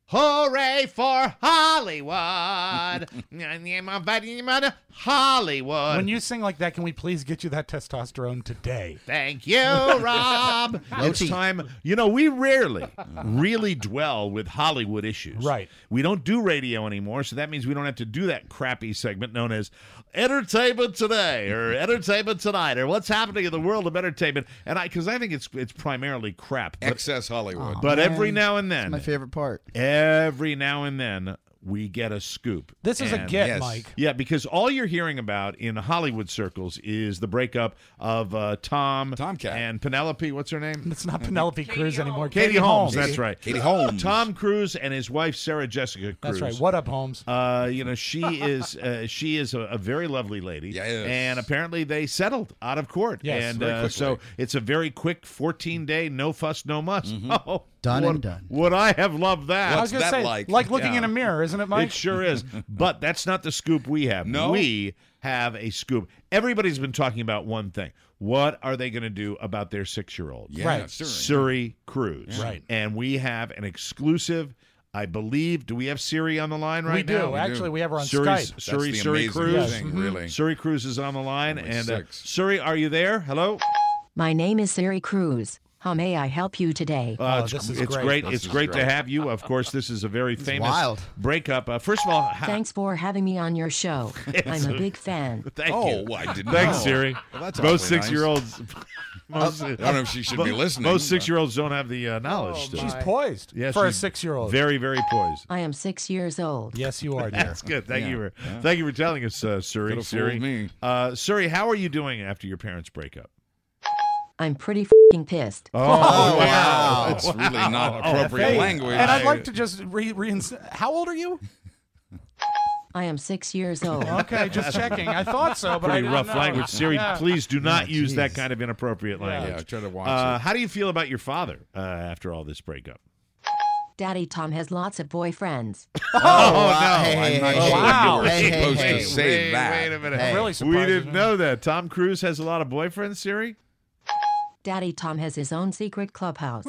Hooray for Hollywood. Hollywood. When you sing like that, can we please get you that testosterone today? Thank you, Rob. It's time. You know, we rarely really dwell with Hollywood issues. Right. We don't do radio anymore, so that means we don't have to do that crappy segment known as Entertainment Today or Entertainment Tonight or what's happening in the world of entertainment. And because I think it's primarily crap. Excess Hollywood. But every now and then. That's my favorite part. Every now and then, we get a scoop. This is a get, yes. Mike. Yeah, because all you're hearing about in Hollywood circles is the breakup of Tomcat. and Penelope. What's her name? It's not Penelope Cruz anymore. Katie Holmes. That's right. Katie Holmes. Tom Cruise and his wife Sarah Jessica Cruz. That's right. What up, Holmes? You know, she is a very lovely lady. Yes. And apparently they settled out of court. Yes, and very quickly. so it's a very quick 14-day, no fuss, no muss. Oh, Done would, and done. Would I have loved that? I was going to that say, like? looking Yeah. in a mirror, isn't it, Mike? It sure is. But that's not the scoop we have. No? We have a scoop. Everybody's been talking about one thing. What are they going to do about their 6-year-old? Yeah, Right. Suri. Cruz. Right. And we have an exclusive, I believe. Do we have Suri on the line right we do. now? Actually, we have her on Suri's- Skype. That's the Suri amazing Cruz. thing, really. Suri Cruz is on the line. Only And 6. Suri, are you there? Hello? My name is Siri Cruz. How may I help you today? This is it's great. It's is great to great. have you. Of course, this is a very famous wild. breakup. First of all, Thanks for having me on your show. I'm a big fan. thank Oh, you. I didn't Thanks, know. Siri. Well, that's Most awfully nice. 6-year-olds. I don't know if she should be listening. Most 6-year-olds don't have the knowledge. still. She's poised Yeah, for a she's 6-year-old. Very, very poised. I am 6 years old. Yes, you are, dear. That's good. Thank you for telling us, Suri. Could've fooled me. Suri, how are you doing after your parents break up? I'm pretty f***ing pissed. Oh, wow. That's really not appropriate Hey, language. And I'd like to just how old are you? I am 6 years old. Okay, just checking. I thought so, but I Pretty didn't rough know. language. Siri, Yeah. please do not use that geez. kind of inappropriate language. yeah, try to watch it. How do you feel about your father after all this breakup? Daddy Tom has lots of boyfriends. Oh, wow. Hey, I'm hey, not hey, sure wow. you were Hey, supposed hey, to hey. say that. Wait a minute. Hey. Really We surprised didn't me. know that. Tom Cruise has a lot of boyfriends, Siri? Daddy Tom has his own secret clubhouse.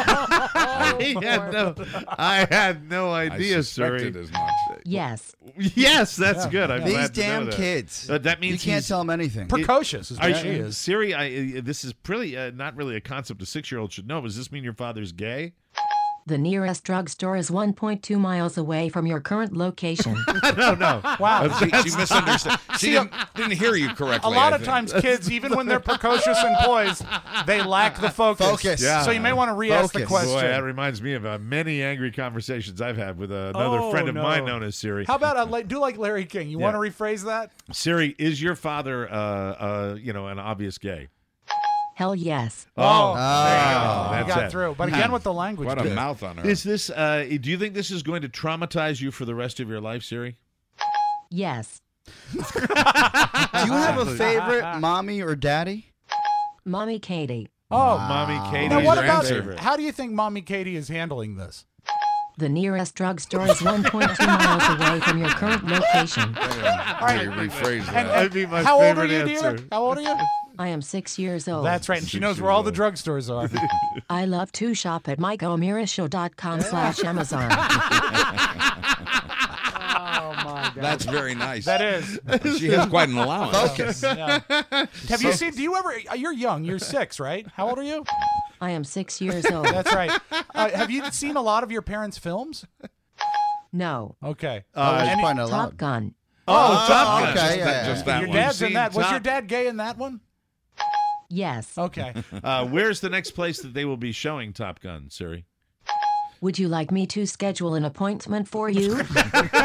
I had no I idea, suspected Siri. as much. Yes. Yes, that's good. I'm These glad to know damn that. kids. That means you can't he's- tell them anything. Precocious is Are what she you, is. Siri, this is pretty not really a concept a 6-year-old should know. Does this mean your father's gay? The nearest drugstore is 1.2 miles away from your current location. No. Wow. She misunderstood. She didn't hear you A correctly. lot I of think. times, kids, even when they're precocious and poised, they lack the focus. Focus. Yeah. So you may want to re-ask the Focus. question. Boy, that reminds me of many angry conversations I've had with another friend of mine known as Siri. How about do like Larry King? You want to rephrase that? Siri, is your father, an obvious gay? Hell yes. Oh, that's you got it. through. But again, with the language. What a mouth on her. Is this? Do you think this is going to traumatize you for the rest of your life, Siri? Yes. Do you have a favorite mommy or daddy? Mommy Katie. Oh, Mommy Katie. now is what your about favorite. how do you think Mommy Katie is handling this? The nearest drugstore is 1.2 miles away from your current location. Right. Rephrase that. That'd be my How old are favorite you, answer. dear? How old are you? I am 6 years old. That's right, and she knows where all the drugstores are. I love to shop at MikeO'MearaShow.com/Amazon. Oh my God. That's very nice. That is. She has quite an allowance. Focus. Yeah. Have you seen? Do you ever? You're young. You're 6, right? How old are you? I am 6 years old. That's right. Have you seen a lot of your parents' films? No. Okay. It's probably not Top allowed. Gun. Top Gun. Okay, yeah. Just that Your one. dad's in seen that. Was Top- your dad gay in that one? Yes. Okay. Where's the next place that they will be showing Top Gun, Siri? Would you like me to schedule an appointment for you? She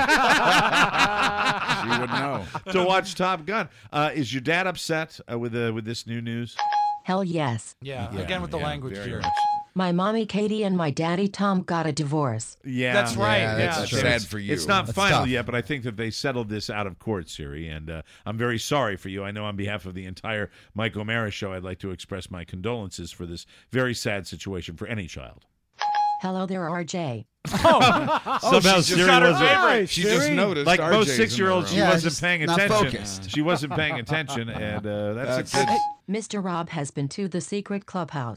would know. To watch Top Gun. Is your dad upset with this new news? Hell yes. Yeah. Again with the language very here. much. My mommy Katie and my daddy Tom got a divorce. Yeah, That's right. Yeah, Yeah. that's Sad It's- for you. It's not That's final tough. yet, but I think that they settled this out of court, Siri, and I'm very sorry for you. I know on behalf of the entire Mike O'Mara show, I'd like to express my condolences for this very sad situation for any child. Hello there, RJ. Somehow she just Siri got her wasn't. favorite. She just noticed. Like RJ's most in the 6-year-olds, she room. Yeah, wasn't just paying not attention. focused. She wasn't paying attention, and that's That's a it. Mr. Rob has been to the secret clubhouse.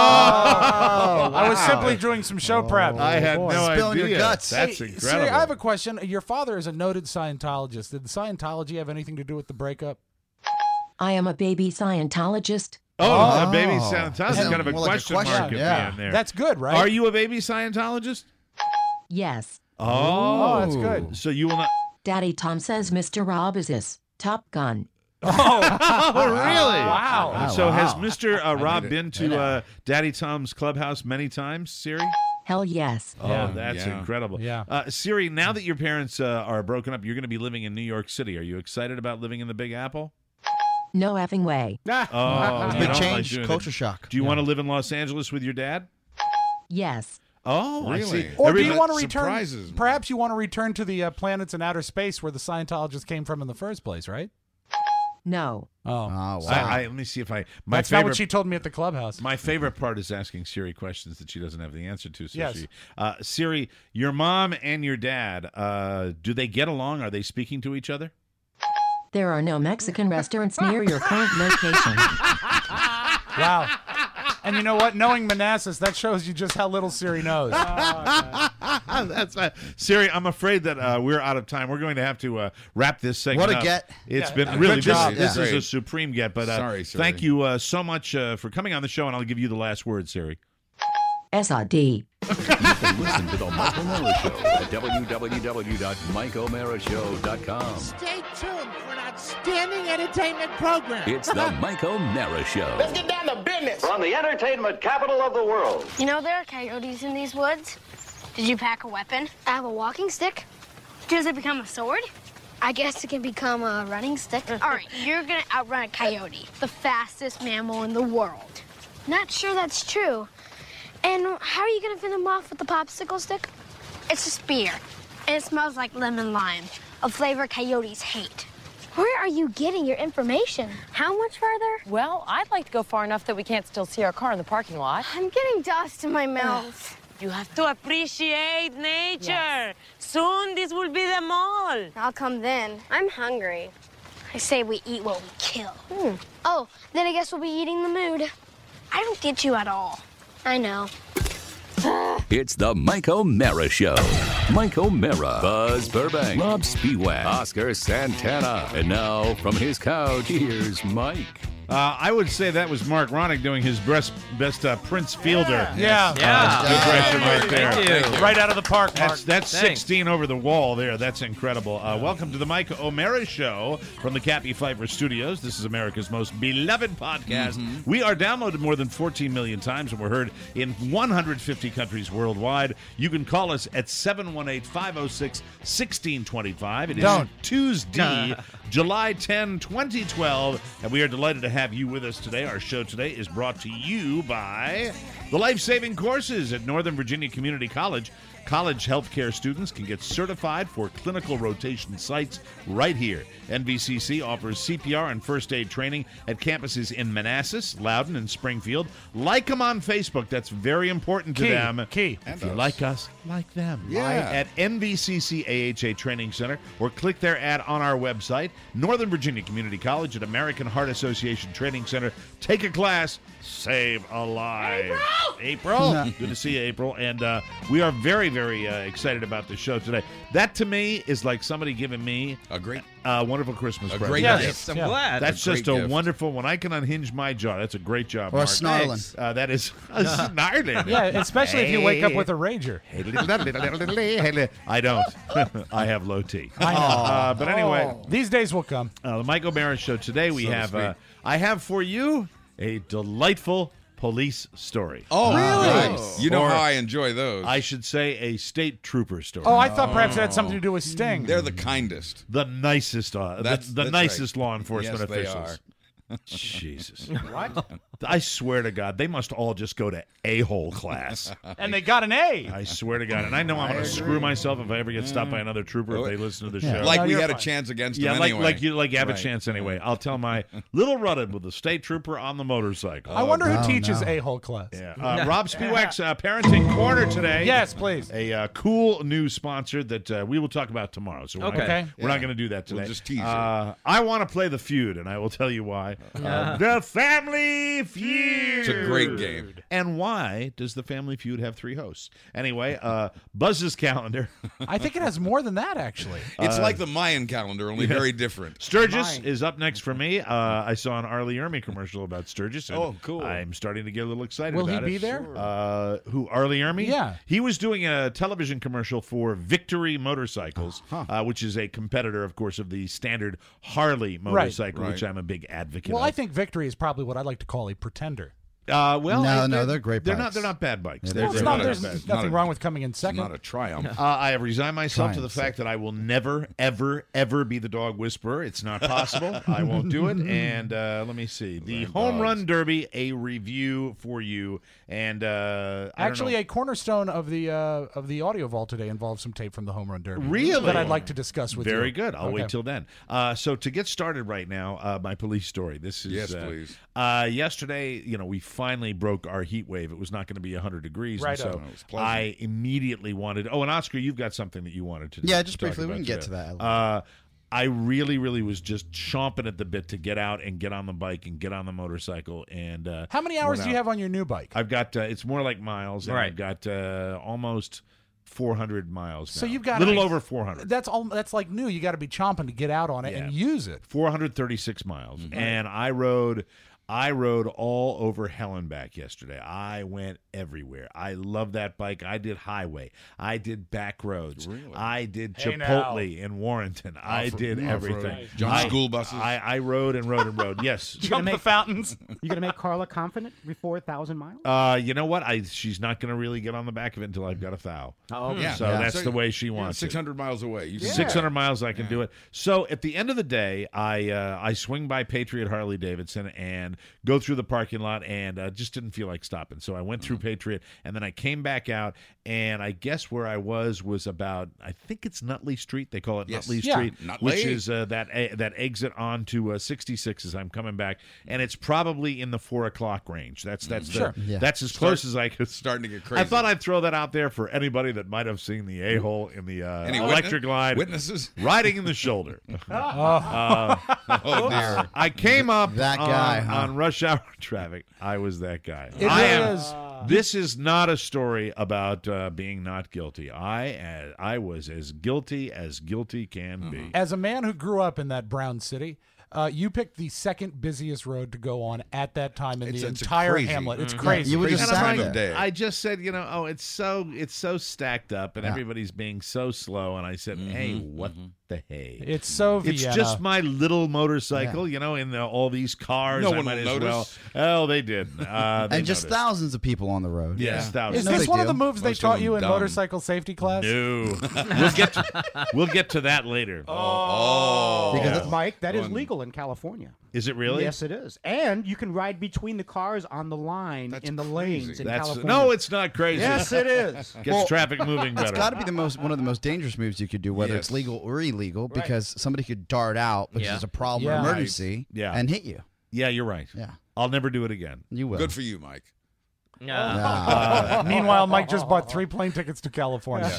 I was simply doing some show prep. I had no Spilling idea. your guts. That's Hey, incredible. Siri, I have a question. Your father is a noted Scientologist. Did Scientology have anything to do with the breakup? I am a baby Scientologist. a baby Scientologist. Sounds kind of a more like a question question, mark at yeah. the end there. That's good, right? Are you a baby Scientologist? Yes. Oh, that's good. So you will not. Daddy Tom says Mr. Rob is his Top Gun. Oh, really? Wow. So wow. has Mr. Rob made it. been to Daddy Tom's clubhouse many times, Siri? Hell yes. Oh, that's Yeah. incredible. Yeah. Siri, now that your parents are broken up, you're going to be living in New York City. Are you excited about living in the Big Apple? No effing way. Oh, you Big don't change, like doing culture it. shock. Do you want to live in Los Angeles with your dad? Yes. Oh, I Really? see. Or do you Everybody- want to return? surprises me. Perhaps you want to return to the planets in outer space where the Scientologists came from in the first place, right? No. Oh, Oh, wow. let me see if I. My that's not favorite. what she told me at the clubhouse. My favorite part is asking Siri questions that she doesn't have the answer to. So Yes. Siri, your mom and your dad, do they get along? Are they speaking to each other? There are no Mexican restaurants near your current location. Wow. And you know what? Knowing Manassas, that shows you just how little Siri knows. That's right. Siri, I'm afraid that we're out of time. We're going to have to wrap this segment What a up. get. It's Yeah, been good really job. This is a Great. supreme get. But Sorry, Siri. thank you so much for coming on the show, and I'll give you the last word, Siri. S.I.D. Listen to the Mike O'Mara Show at www.mikeomarashow.com. Stay tuned for an outstanding entertainment program. It's the Mike O'Mara Show. Let's get down to business. From the entertainment capital of the world. You know there are coyotes in these woods? Did you pack a weapon? I have a walking stick. Does it become a sword? I guess it can become a running stick. All right, you're gonna outrun a coyote, the fastest mammal in the world. Not sure that's true. And how are you gonna fend them off with the popsicle stick? It's a spear, and it smells like lemon lime, a flavor coyotes hate. Where are you getting your information? How much farther? Well, I'd like to go far enough that we can't still see our car in the parking lot. I'm getting dust in my mouth. You have to appreciate nature. Soon this will be the mall. I'll come then. I'm hungry. I say we eat what we kill. Oh, then I guess we'll be eating the mood. I don't get you at all. I know. It's the Mike O'Mara Show. Mike O'Mara, Buzz Burbank, Rob Spiewak, Oscar Santana. And now, from his couch, here's Mike. I would say that was Mark Ronick doing his best Prince Fielder. Yeah. Impression right there. Right out of the park, Mark. That's 16 over the wall there. That's incredible. Welcome to the Mike O'Mara Show from the Cappy Pfeiffer Studios. This is America's most beloved podcast. We are downloaded more than 14 million times, and we're heard in 150 countries worldwide. You can call us at 718-506-1625. It is Tuesday, July 10, 2012, and we are delighted to have you with us today. Our show today is brought to you by the Life-Saving Courses at Northern Virginia Community College. College healthcare students can get certified for clinical rotation sites right here. NVCC offers CPR and first aid training at campuses in Manassas, Loudoun, and Springfield. Like them on Facebook. That's very important to them. Key. If you like us, like them. Yeah. At NVCC AHA Training Center, or click their ad on our website. Northern Virginia Community College at American Heart Association Training Center. Take a class, save a life. April! Good to see you, April. And we are very, very excited about the show today. That, to me, is like somebody giving me A great, wonderful Christmas present. great Yes. gift. I'm glad. That's a just great a gift. wonderful, when I can unhinge my jaw, that's a great job, Or Mark. snarling. That is snarling. Yeah, especially if you wake up with a rager. I don't. I have low T. I know. But anyway, These days will come. the Mike O'Mara Show today, we So to have, speak. I have for you a delightful police story. Oh, Really? nice. You know Or- how I enjoy those. I should say a state trooper story. Oh, I thought perhaps it had something to do with Sting. They're the kindest. The nicest, That's nicest right. law enforcement Yes, they officials. Jesus. What? I swear to God, they must all just go to a-hole class. And they got an A. I swear to God. And I know I'm going to screw myself if I ever get stopped by another trooper if they listen to the show. Like we you're had a fine. chance against yeah, them like anyway. you have Right. a chance anyway. I'll tell my little run-in with the state trooper on the motorcycle. I wonder who Oh, teaches no. A-hole class. Yeah. Rob Spiewak's Parenting Corner today. Yes, please. A cool new sponsor that we will talk about tomorrow. So we're not Okay. gonna do that today. We'll just tease it. I want to play the feud, and I will tell you why. The Family Feud. It's a great game. And why does the Family Feud have 3 hosts? Anyway, Buzz's calendar. I think it has more than that, actually. It's like the Mayan calendar, only very different. Sturgis is up next for me. I saw an Arlie Ermy commercial about Sturgis. And Oh, cool. I'm starting to get a little excited Will he about it. be there? Who, Arlie Ermy? Yeah. He was doing a television commercial for Victory Motorcycles, which is a competitor, of course, of the standard Harley motorcycle, which I'm a big advocate Well, of. I think Victory is probably what I'd like to call a pretender. They're great They're bikes. not bad bikes. Yeah, They're Well, it's great not, bikes. there's nothing wrong with coming in second. Not a triumph. I have resigned myself to the fact that I will never, ever, ever be the dog whisperer. It's not possible. I won't do it. And let me see. The Home Run Derby, a review for you. And Actually, a cornerstone of the audio vault today involves some tape from the Home Run Derby. Really? That I'd like to discuss with you. Very good. I'll wait till then. So to get started right now, my police story. This is Yes, please. Yesterday, we finally broke our heat wave. It was not going to be 100 degrees. Right. And so It was pleasant. I immediately wanted. Oh, and Oscar, you've got something that you wanted to. Yeah, just talk briefly. We about can get today. to that. I really, really was just chomping at the bit to get out and get on the bike and get on the motorcycle. And How many hours went do you out. have on your new bike? I've got. It's more like miles. And I've got almost 400 miles. So now. you've got a little over 400. That's like new. You got to be chomping to get out on it and use it. 436 miles. And I rode all over hell and back yesterday. I went everywhere. I love that bike. I did highway. I did back roads. Really? I did Hey, Chipotle in Warrenton. I did everything. John school buses. I rode and rode and rode. Yes. Jump the fountains. You gonna make Carla confident before 1,000 miles? You know what? She's not going to really get on the back of it until I've got a thou. Oh, Yeah. So that's the way she wants it. 600 miles away. You can 600 miles, I can do it. So at the end of the day, I swing by Patriot Harley Davidson and go through the parking lot, and just didn't feel like stopping. So I went through Patriot, and then I came back out, and I guess where I was about, I think it's Nutley Street. They call it Yes. Nutley Yeah. Street, Nutley. which is that exit onto 66 as I'm coming back, and it's probably in the 4 o'clock range. That's Sure. that's as close as I could. starting to get crazy. I thought I'd throw that out there for anybody that might have seen the a-hole in the Any electric line witnesses? riding in the shoulder. Oh, dear. I came up That guy, on rush hour traffic. I was that guy. It I really am. is. This is not a story about being not guilty. I was as guilty can be. As a man who grew up in that brown city, you picked the second busiest road to go on at that time in the It's entire crazy. hamlet. It's Mhm. crazy. You were just And I'm sat like, there. day. I just said, it's so stacked up, and everybody's being so slow. And I said, hey, what the hey? It's so It's Vienna. just my little motorcycle, in all these cars. No I one might will as notice. well. Oh, they did. They And just noticed. thousands of people on the road. Yes, Is thousands. No this big one of deal. the moves they Most of taught them you in dumb. motorcycle safety class? No, we'll get to that later. Oh. Because Mike, that is One. legal in California. Is it really? Yes, it is. And you can ride between the cars on the line That's in the crazy. lanes in That's California. no, it's not crazy. Yes, it is. Gets traffic moving better. It's got to be one of the most dangerous moves you could do, whether Yes. it's legal or illegal, because somebody could dart out, which is a problem or Yeah. emergency, Yeah. and hit you. Yeah, you're right. Yeah, I'll never do it again. you will. Good for you, Mike. Meanwhile, Mike just bought 3 plane tickets to California.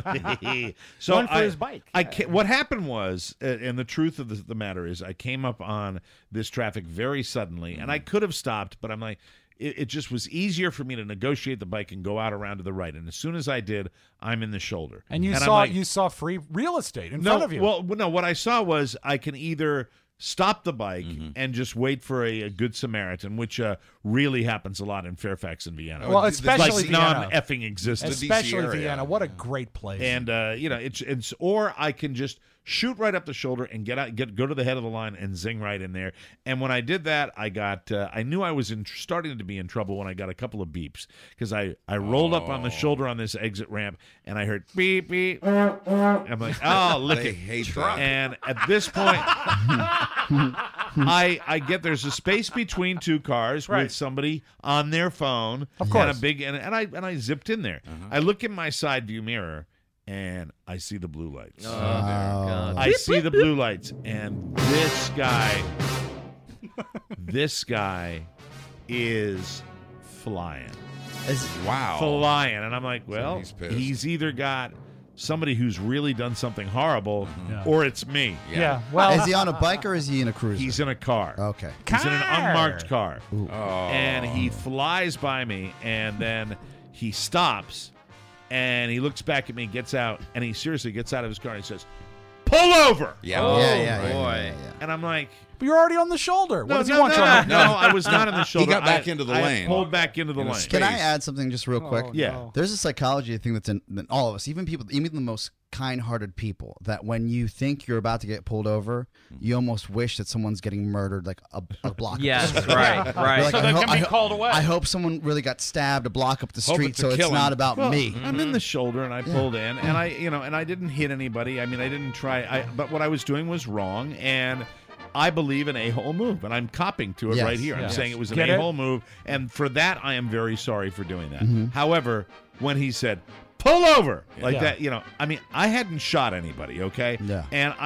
So One for his bike. What happened was, and the truth of the matter is, I came up on this traffic very suddenly, and I could have stopped, but I'm like, it just was easier for me to negotiate the bike and go out around to the right. And as soon as I did, I'm in the shoulder. And you I'm saw like, you saw free real estate in front of you. Well, no, what I saw was I can either stop the bike and just wait for a good Samaritan, which really happens a lot in Fairfax and Vienna. Well, the- especially like Vienna. non-effing existence. DC Especially area. Vienna. What a great place. And it's or I can just shoot right up the shoulder and go to the head of the line and zing right in there. And when I did that, I knew I was starting to be in trouble when I got a couple of beeps, because I rolled up on the shoulder on this exit ramp and I heard beep beep. I'm like, oh, lick They it. hate that. And at this point, I get there's a space between two cars with somebody on their phone, Of course. and I zipped in there. I look in my side view mirror and I see the blue lights. I see the blue lights, and this guy is flying. Wow. Flying. And I'm like, well, he's pissed. he's either got somebody who's really done something horrible, or it's me. Yeah. Well, Is he on a bike or is he in a cruiser? He's in a car. Okay. He's in an unmarked car. Oh. And he flies by me, and then he stops, and he looks back at me, gets out, and he seriously gets out of his car, and he says, "Pull over!" Yeah. Yeah. And I'm like, but you're already on the shoulder. What does he no, want? no, John? no, I was not in the shoulder. got back into the I lane. pulled back into the lane. space. Can I add something just real quick? Yeah. No. There's a psychology thing that's in all of us, even the most kind-hearted people, that when you think you're about to get pulled over, you almost wish that someone's getting murdered like a block. Yes, up the street. right. You're like, So they can be called away. I hope someone really got stabbed a block up the Hope street, it's a so it's killing. not about Well, me. I'm in the shoulder, and I pulled in, and I didn't hit anybody. I mean, I didn't try. But what I was doing was wrong, and I believe an a-hole move, and I'm copping to it Yes. right here. I'm Yes. saying it was an Get it? a-hole move, and for that, I am very sorry for doing that. Mm-hmm. However, when he said, "Pull over," like Yeah. that, I mean, I hadn't shot anybody, okay? Yeah. And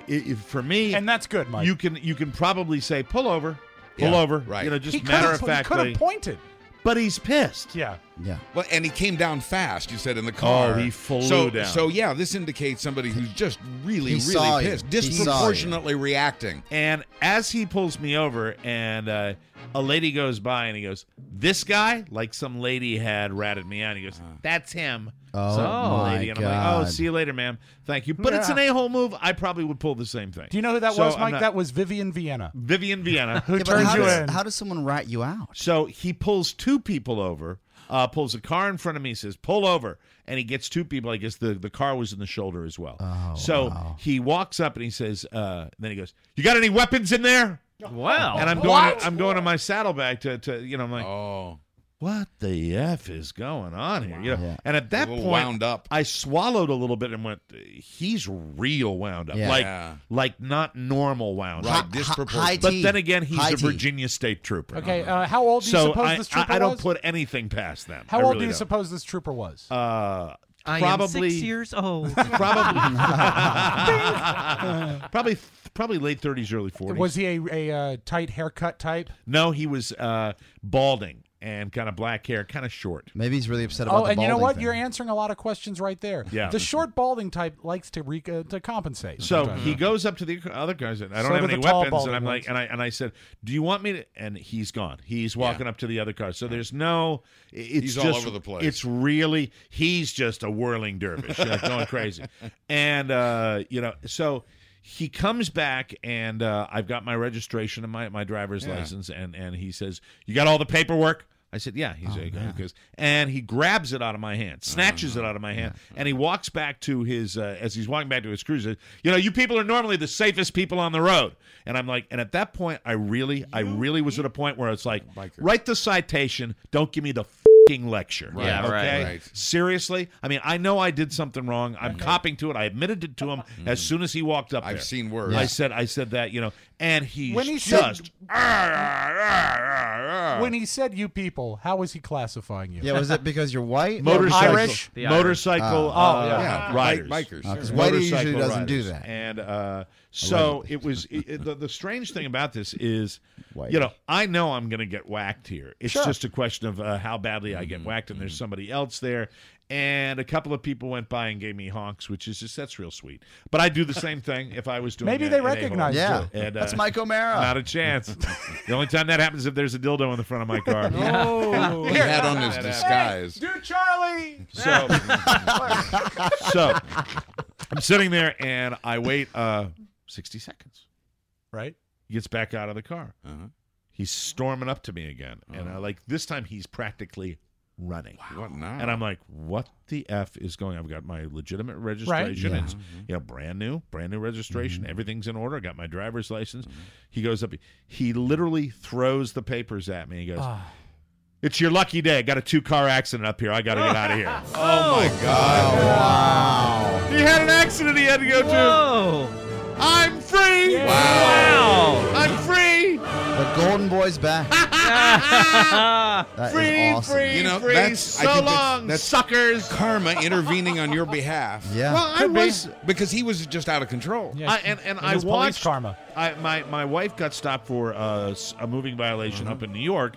for me, And that's good, Mike. you can probably say, "Pull over." Pull Yeah, over, right. just he matter of could factly. have pointed. But he's pissed. Yeah. Yeah. Well, and he came down fast, you said, in the car. Oh, he flew down. So, yeah, this indicates somebody who's just really, He saw really you. pissed. He saw you. Disproportionately reacting. And as he pulls me over, and a lady goes by, and he goes, "This guy?" Like some lady had ratted me out. He goes, "That's him." Oh, Some my lady. And I'm like, God. "Oh, see you later, ma'am. Thank you." But it's an a-hole move. I probably would pull the same thing. Do you know who that So was, I'm Mike? not- That was Vivian Vienna. Vivian Vienna. Who Yeah, but turned how you does, in? how does someone rat you out? So he pulls two people over, pulls a car in front of me, says, "Pull over." And he gets two people. I guess the car was in the shoulder as well. Oh, so wow. he walks up and he says, then he goes, "You got any weapons in there?" Wow. And I'm going to my saddlebag to I'm like, Oh. what the F is going on here? Yeah. And at that A little point, wound up. I swallowed a little bit and went, he's real wound up. Yeah. Yeah. Like not normal wound Right, up. disproportionate. high But tea. then again, he's High a tea. Virginia State Trooper. Okay, how old do you So suppose this trooper I don't was? put anything past them. How I old really do you don't. suppose this trooper was? I Probably am 6 years old. probably late 30s, early 40s. Was he a tight haircut type? No, he was balding and kind of black hair, kind of short. Maybe he's really upset about Oh, the and you know balding what? thing. You're answering a lot of questions right there. Yeah. The short balding type likes to compensate. So sometimes. he goes up to the other guys and I don't So have do any the tall, weapons, balding and I'm like, ones. and I said, "Do you want me to?" And he's gone. He's walking up to the other car. So there's no. It's He's all just, over the place. It's really he's just a whirling dervish, going crazy, and so. He comes back, and I've got my registration and my driver's license, and he says, "You got all the paperwork?" I said, "Yeah." He's like, "Okay." And he grabs it out of my hand, snatches it out of my hand, and he walks back to his, as he's walking back to his cruiser, you people are normally the safest people on the road. And I'm like, and at that point, I really was at a point where it's like, write the citation, don't give me the fucking lecture. Right. Yeah, okay? right. Seriously? I mean, I know I did something wrong. I'm copping to it. I admitted it to him as soon as he walked up there. I've seen worse. I said that, and he's When he just... when he said "you people," how was he classifying you? Yeah, was it because you're white? motorcycle, Irish? The motorcycle yeah. riders. Bikers. Because white usually Motorcycle doesn't do riders. that. And so it was the strange thing about this is, White. I know I'm going to get whacked here. It's Sure. just a question of how badly I get whacked, and there's somebody else there. And a couple of people went by and gave me honks, which is that's real sweet. But I'd do the same thing if I was doing. Maybe they recognize you. Yeah, And, that's Mike O'Mara. Not a chance. The only time that happens is if there's a dildo in the front of my car. Oh, He had on his disguise. dude, Charlie. So I'm sitting there and I wait 60 seconds. Right. He gets back out of the car. Uh-huh. He's storming up to me again. And this time he's practically running. What now? And I'm like, what the F is going on? I've got my legitimate registration. Yeah. It's brand new registration. Everything's in order. I got my driver's license. He goes up. He literally throws the papers at me. He goes, "It's your lucky day. I got a 2-car accident up here. I got to get out of here." Oh, my God. Wow. He had an accident he had to go to. Whoa. I'm free. Wow. I'm free. The Golden Boy's back. That is Free, awesome. free, You know, free. that's- I So think long, that's suckers. Karma intervening on your behalf. Yeah. Well, I was. Because he was just out of control. Yeah. I his police watched karma. My wife got stopped for a moving violation up in New York, Right.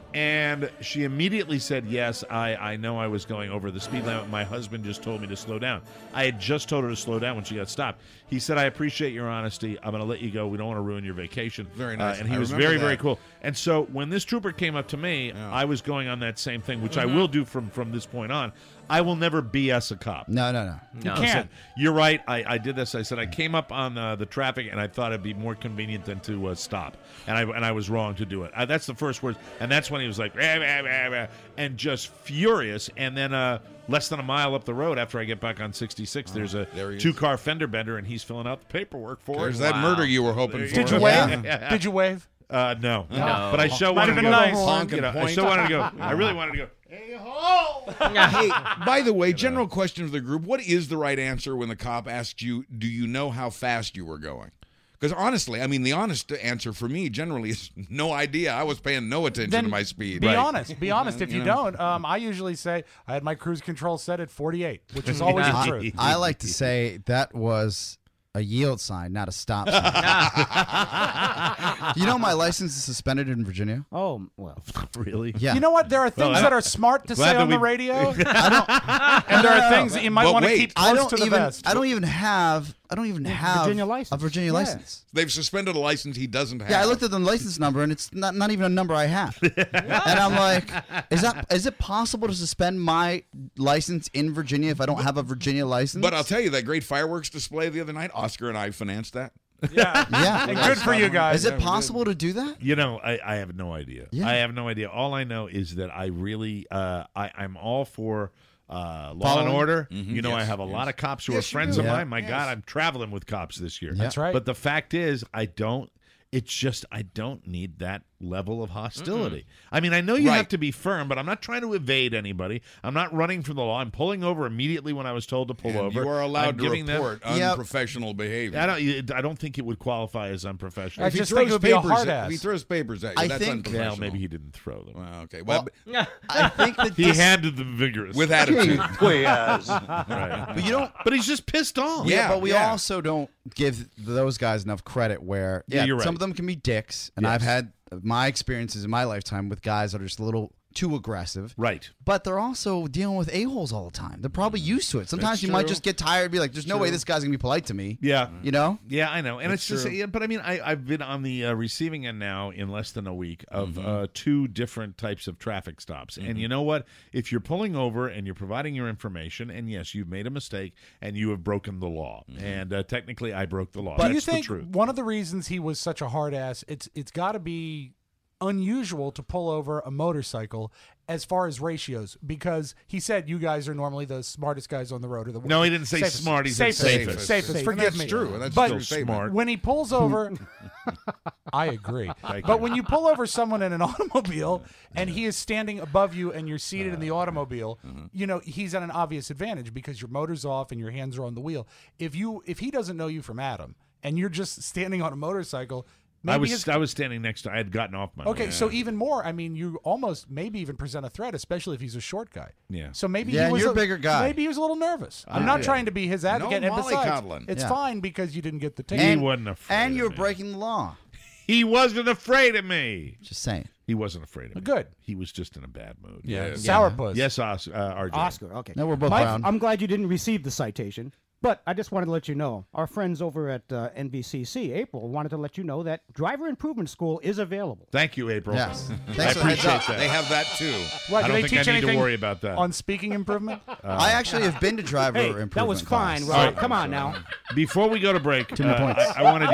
And she immediately said, yes, I know I was going over the speed limit. My husband just told me to slow down. I had just told her to slow down when she got stopped. He said, I appreciate your honesty. I'm going to let you go. We don't want to ruin your vacation. Very nice. And he I was remember very, that. very cool. And so when this trooper came up to me, I was going on that same thing, which I will do from this point on. I will never BS a cop. No. You I can't. said, you're right. I did this. I said I came up on the traffic, and I thought it'd be more convenient than to stop, and I was wrong to do it. That's the first words, and that's when he was like, "Rah, rah, rah, rah," and just furious. And then less than a mile up the road, after I get back on 66, there's a there he is. 2-car fender bender, and he's filling out the paperwork for There's it. that Wow. murder you were hoping for. Did you wave? Did you wave? No. But I still Might wanted have to been go. nice. Honk and I point. still wanted to go. I really wanted to go. Hey, by the way, general question for the group: what is the right answer when the cop asks you, "Do you know how fast you were going?" Because honestly, I mean, the honest answer for me generally is no idea. I was paying no attention to my speed. Be honest. Be honest. If you don't, I usually say I had my cruise control set at 48, which is always the truth. I like to say that was a yield sign, not a stop sign. You know my license is suspended in Virginia? Oh, well. Really? Yeah. You know what? There are things that are smart to say on the radio, and there are things that you might want to keep close to the vest. I don't even have Virginia license. a Virginia license. They've suspended a license he doesn't have. Yeah, I looked at the license number, and it's not even a number I have. And I'm like, is it possible to suspend my license in Virginia if I don't have a Virginia license? But I'll tell you, that great fireworks display the other night, Oscar and I financed that. Yeah. And good for you guys. Is it possible to do that? You know, I have no idea. Yeah. I have no idea. All I know is that I really, I'm all for law Following? and order. Mm-hmm. You know, I Yes, have a yes. lot of cops who are Yes, you friends do. of Yeah. mine. My God, I'm traveling with cops this year. That's right. But the fact is, I don't need that level of hostility. I mean, I know you have to be firm, but I'm not trying to evade anybody. I'm not running from the law. I'm pulling over immediately when I was told to pull And over. you are I'm allowed to giving them- report unprofessional behavior. I don't think it would qualify as unprofessional. I just think it would be a hard If he ass. throws papers at you, I that's think- unprofessional. Well, maybe he didn't throw them. Well, okay. Well, Well, I think that He handed them vigorously. with attitude. Right. But you don't. But he's just pissed off. Yeah. But we also don't give those guys enough credit where Yeah, you're right. some of them can be dicks, and Yes. I've had my experiences in my lifetime with guys that are just a little too aggressive. Right. But they're also dealing with a-holes all the time. They're probably used to it. Sometimes That's you might true. just get tired and be like, there's no way this guy's going to be polite to me. Yeah. You know? Yeah, I know. And That's it's just, true. yeah, but I mean, I've been on the receiving end now in less than a week of 2 different types of traffic stops. And you know what? If you're pulling over and you're providing your information, and yes, you've made a mistake and you have broken the law. And technically, I broke the law. Do That's you think the truth. one of the reasons he was such a hard ass? It's got to be unusual to pull over a motorcycle as far as ratios, because he said you guys are normally the smartest guys on the road, or the No, he didn't say safest. smart, he said Safest. safest. And Forgive that's me. true. That's But true statement. smart. when he pulls over, I agree. Thank But you. when you pull over someone in an automobile and he is standing above you and you're seated in the automobile, you know, he's at an obvious advantage because your motor's off and your hands are on the wheel. If he doesn't know you from Adam and you're just standing on a motorcycle, I maybe was standing next to. I had gotten off my. Okay, so even more, I mean, you almost maybe even present a threat, especially if he's a short guy. Yeah. So maybe Yeah, he was you're a bigger guy. Maybe he was a little nervous. I'm not trying to be his advocate. No and besides, mollycoddling. it's Yeah. fine because you didn't get the He ticket. wasn't afraid. And of you're me. breaking the law. He wasn't afraid of me. Just saying. He wasn't afraid of me. Good. He was just in a bad mood. Yeah. Sourpuss. Yes, RJ. Oscar, okay. No, we're both Mike, brown. I'm glad you didn't receive the citation, but I just wanted to let you know, our friends over at NVCC, April, wanted to let you know that Driver Improvement School is available. Thank you, April. Yes. I Thanks for the heads appreciate up. that. They have that too. What, I do don't they think teach I need to anything worry about that. on speaking improvement? I actually have been to driver Hey, improvement that was fine, class. Rob. Come on now. Before we go to break, Two more points. I wanted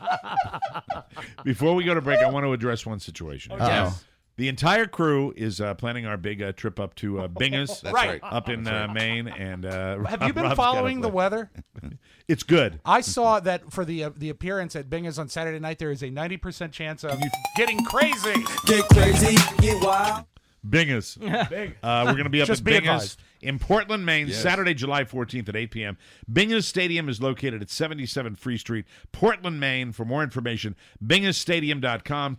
to. Before we go to break, I want to address one situation. Uh-oh. The entire crew is planning our big trip up to Bingus, That's right. up in Maine, and Have you been Rob's following got the a- weather? It's good. I saw that for the appearance at Bingus on Saturday night, there is a 90% chance of getting crazy. Get crazy, get wild. Bingus. We're going to be up Just at be Bingus. advised. in Portland, Maine, Yes. Saturday, July 14th at 8 p.m. Bingus Stadium is located at 77 Free Street, Portland, Maine. For more information, bingusstadium.com,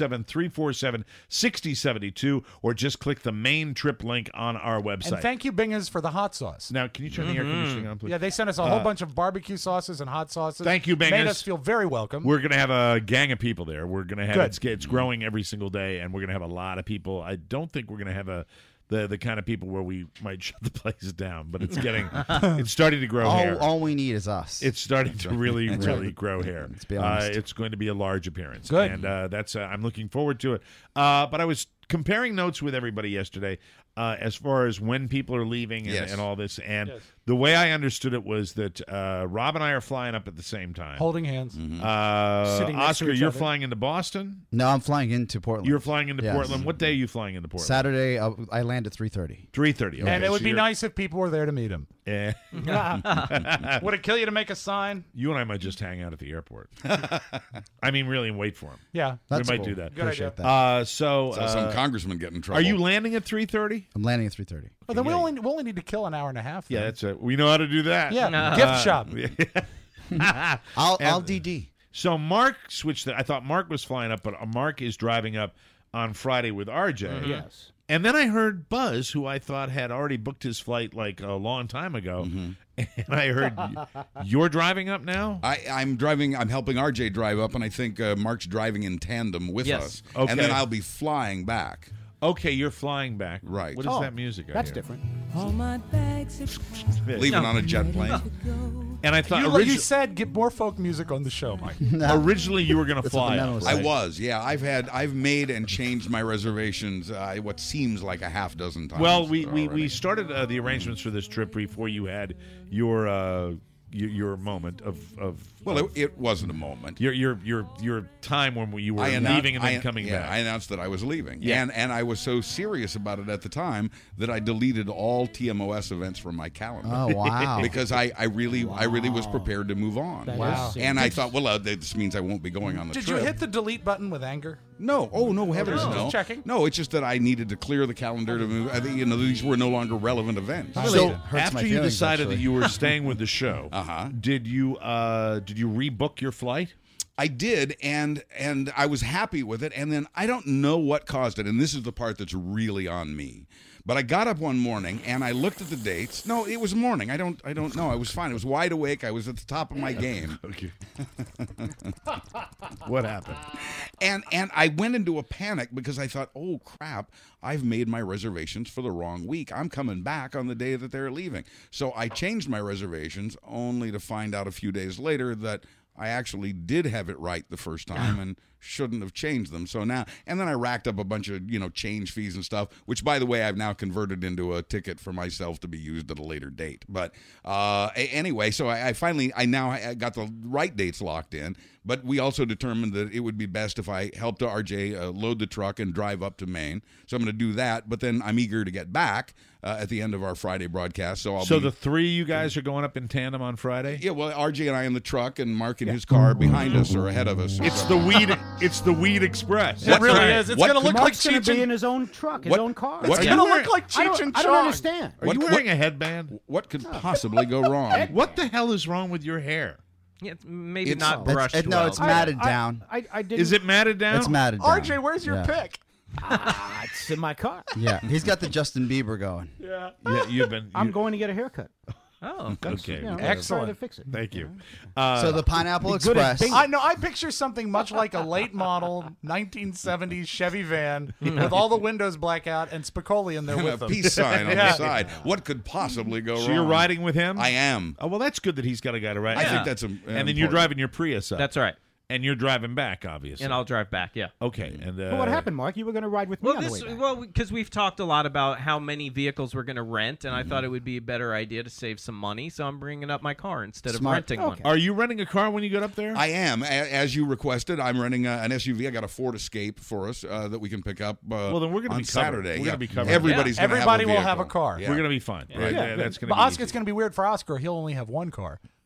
207-347-6072, or just click the main trip link on our website. And thank you, Bingas, for the hot sauce. Now, can you turn the air conditioning on, please? Yeah, they sent us a whole bunch of barbecue sauces and hot sauces. Thank you, Bingas. Made us feel very welcome. We're going to have a gang of people there. We're going to have Good. it's growing every single day, and we're going to have a lot of people. I don't think we're going to have the kind of people where we might shut the place down, but it's starting to grow hair. All we need is us. It's starting to really grow hair. Let's be honest. It's going to be a large appearance. Good. And that's I'm looking forward to it. But I was comparing notes with everybody yesterday as far as when people are leaving and all this. And the way I understood it was that Rob and I are flying up at the same time. Holding hands. Sitting next to Oscar, each you're other. flying into Boston? No, I'm flying into Portland. You're flying into Yes. Portland. What day are you flying into Portland? Saturday. I land at 3:30. 3:30. Okay, And it would so be you're- nice if people were there to meet him. Eh. Would it kill you to make a sign? You and I might just hang out at the airport. I mean, really, and wait for him. Yeah. That's we might cool. do that. Good Appreciate idea. that. So Some congressman get in trouble. are you landing at 3:30? I'm landing at 3:30. Well, then we only need to kill an hour and a half. Yeah, then. that's it. We know how to do that. Yeah. Gift shop. I'll DD. So Mark switched that. I thought Mark was flying up, but Mark is driving up on Friday with RJ. Yes. And then I heard Buzz, who I thought had already booked his flight like a long time ago, and I heard you're driving up now. I'm driving. I'm helping RJ drive up, and I think Mark's driving in tandem with us. Okay. And then I'll be flying back. Okay, you're flying back. Right. What is that music? I That's hear? different. Leaving on a jet plane. And I thought You said get more folk music on the show, Mike. originally you were going to That's what fly. the memo up, said. I was, yeah. I've made and changed my reservations what seems like a half dozen times. Well, we already. started the arrangements for this trip before you had your moment of Well, it wasn't a moment. your time when you were annou- leaving and then coming yeah, back. I announced that I was leaving. Yeah. And I was so serious about it at the time that I deleted all TMOS events from my calendar. Oh wow. Because I really was prepared to move on. That Wow. is And I thought, well, this means I won't be going on the Did trip. you hit the delete button with anger? No. Oh, no, heavens no. no. Just checking. No, it's just that I needed to clear the calendar to move. I think, these were no longer relevant events. So Hurts my after you feelings, decided actually. that you were staying with the show, Uh-huh. did you rebook your flight? I did, and I was happy with it. And then I don't know what caused it, and this is the part that's really on me. But I got up one morning and I looked at the dates. No, it was morning. I don't know. I was fine. I was wide awake. I was at the top of my game. Okay. What happened? And I went into a panic because I thought, oh crap, I've made my reservations for the wrong week. I'm coming back on the day that they're leaving. So I changed my reservations only to find out a few days later that I actually did have it right the first time and shouldn't have changed them. So now, and then I racked up a bunch of, change fees and stuff, which by the way, I've now converted into a ticket for myself to be used at a later date. But anyway, so I got the right dates locked in, but we also determined that it would be best if I helped RJ load the truck and drive up to Maine. So I'm going to do that, but then I'm eager to get back at the end of our Friday broadcast. So the three of you guys are going up in tandem on Friday? Yeah, well, RJ and I in the truck, and Mark in his car behind us or ahead of us. It's the Weed Express. It really is. It's going to look like Mark's going Cheech to be in and... his own truck, his What- own car. what- It's Yeah. going to look like I Cheech don't, and I Chong. don't understand. Are you wearing a headband? What could possibly go wrong? What the hell is wrong with your hair? Yeah, maybe It's- not That's- brushed no, well. it's matted down. I didn't. Is it matted down? It's matted down. RJ, where's your Yeah. pick? It's in my car. Yeah, he's got the Justin Bieber going. Yeah. Yeah, you've been. I'm going to get a haircut. Oh, Okay. You know, Excellent. try to fix it. Thank you. So the Pineapple be good at Express. bing- I know. I picture something much like a late model 1970s Chevy van with all the windows black out and Spicoli in there And with a them. peace sign on Yeah. the side. What could possibly go wrong? So you're riding with him? I am. Oh, well, that's good that he's got a guy to ride. I Yeah. think that's And then you're important. driving your Prius up. that's right. And you're driving back, obviously. And I'll drive back. Yeah. Okay. And Well, what happened, Mark? You were going to ride with me Well, on the way back. because we've talked a lot about how many vehicles we're going to rent, and I thought it would be a better idea to save some money, so I'm bringing up my car instead Smart. of renting one. Are you renting a car when you get up there? I am. As you requested, I'm renting an SUV. I got a Ford Escape for us that we can pick up Well, then we're gonna on be covered. Saturday. We're gonna be covered. Everybody's gonna Everybody have a will have a vehicle. car. Yeah. We're going to be fine. Right? Yeah. That's going But to be Oscar, easy. it's going to be weird for Oscar. He'll only have one car.